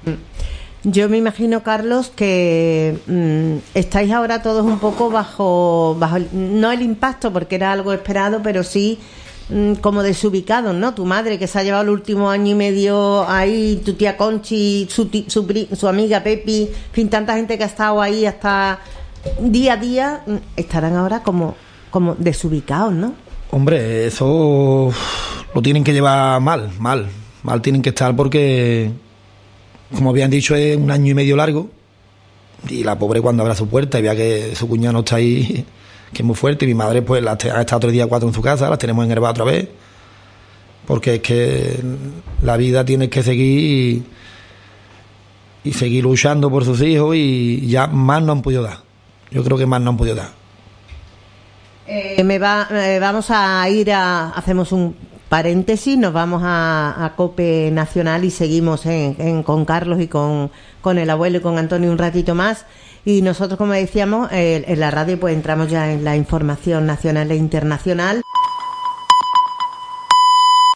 Yo me imagino, Carlos, que mmm, estáis ahora todos un poco bajo, bajo el, no el impacto, porque era algo esperado, pero sí como desubicados, ¿no? Tu madre, que se ha llevado el último año y medio ahí, tu tía Conchi, su, su, su amiga Pepi, en fin, tanta gente que ha estado ahí hasta día a día, estarán ahora como, como desubicados, ¿no? Hombre, eso lo tienen que llevar mal, mal, mal tienen que estar porque, como habían dicho, es un año y medio largo y la pobre cuando abra su puerta y vea que su cuñado no está ahí, que es muy fuerte, y mi madre pues la, ha estado tres días cuatro en su casa, las tenemos enervadas otra vez, porque es que la vida tiene que seguir y, y seguir luchando por sus hijos, y ya más no han podido dar, yo creo que más no han podido dar. Eh, me va, eh, vamos a ir a, hacemos un paréntesis, nos vamos a, a COPE Nacional y seguimos en, en, con Carlos y con, con el abuelo y con Antonio un ratito más. Y nosotros, como decíamos, eh, en la radio pues entramos ya en la información nacional e internacional.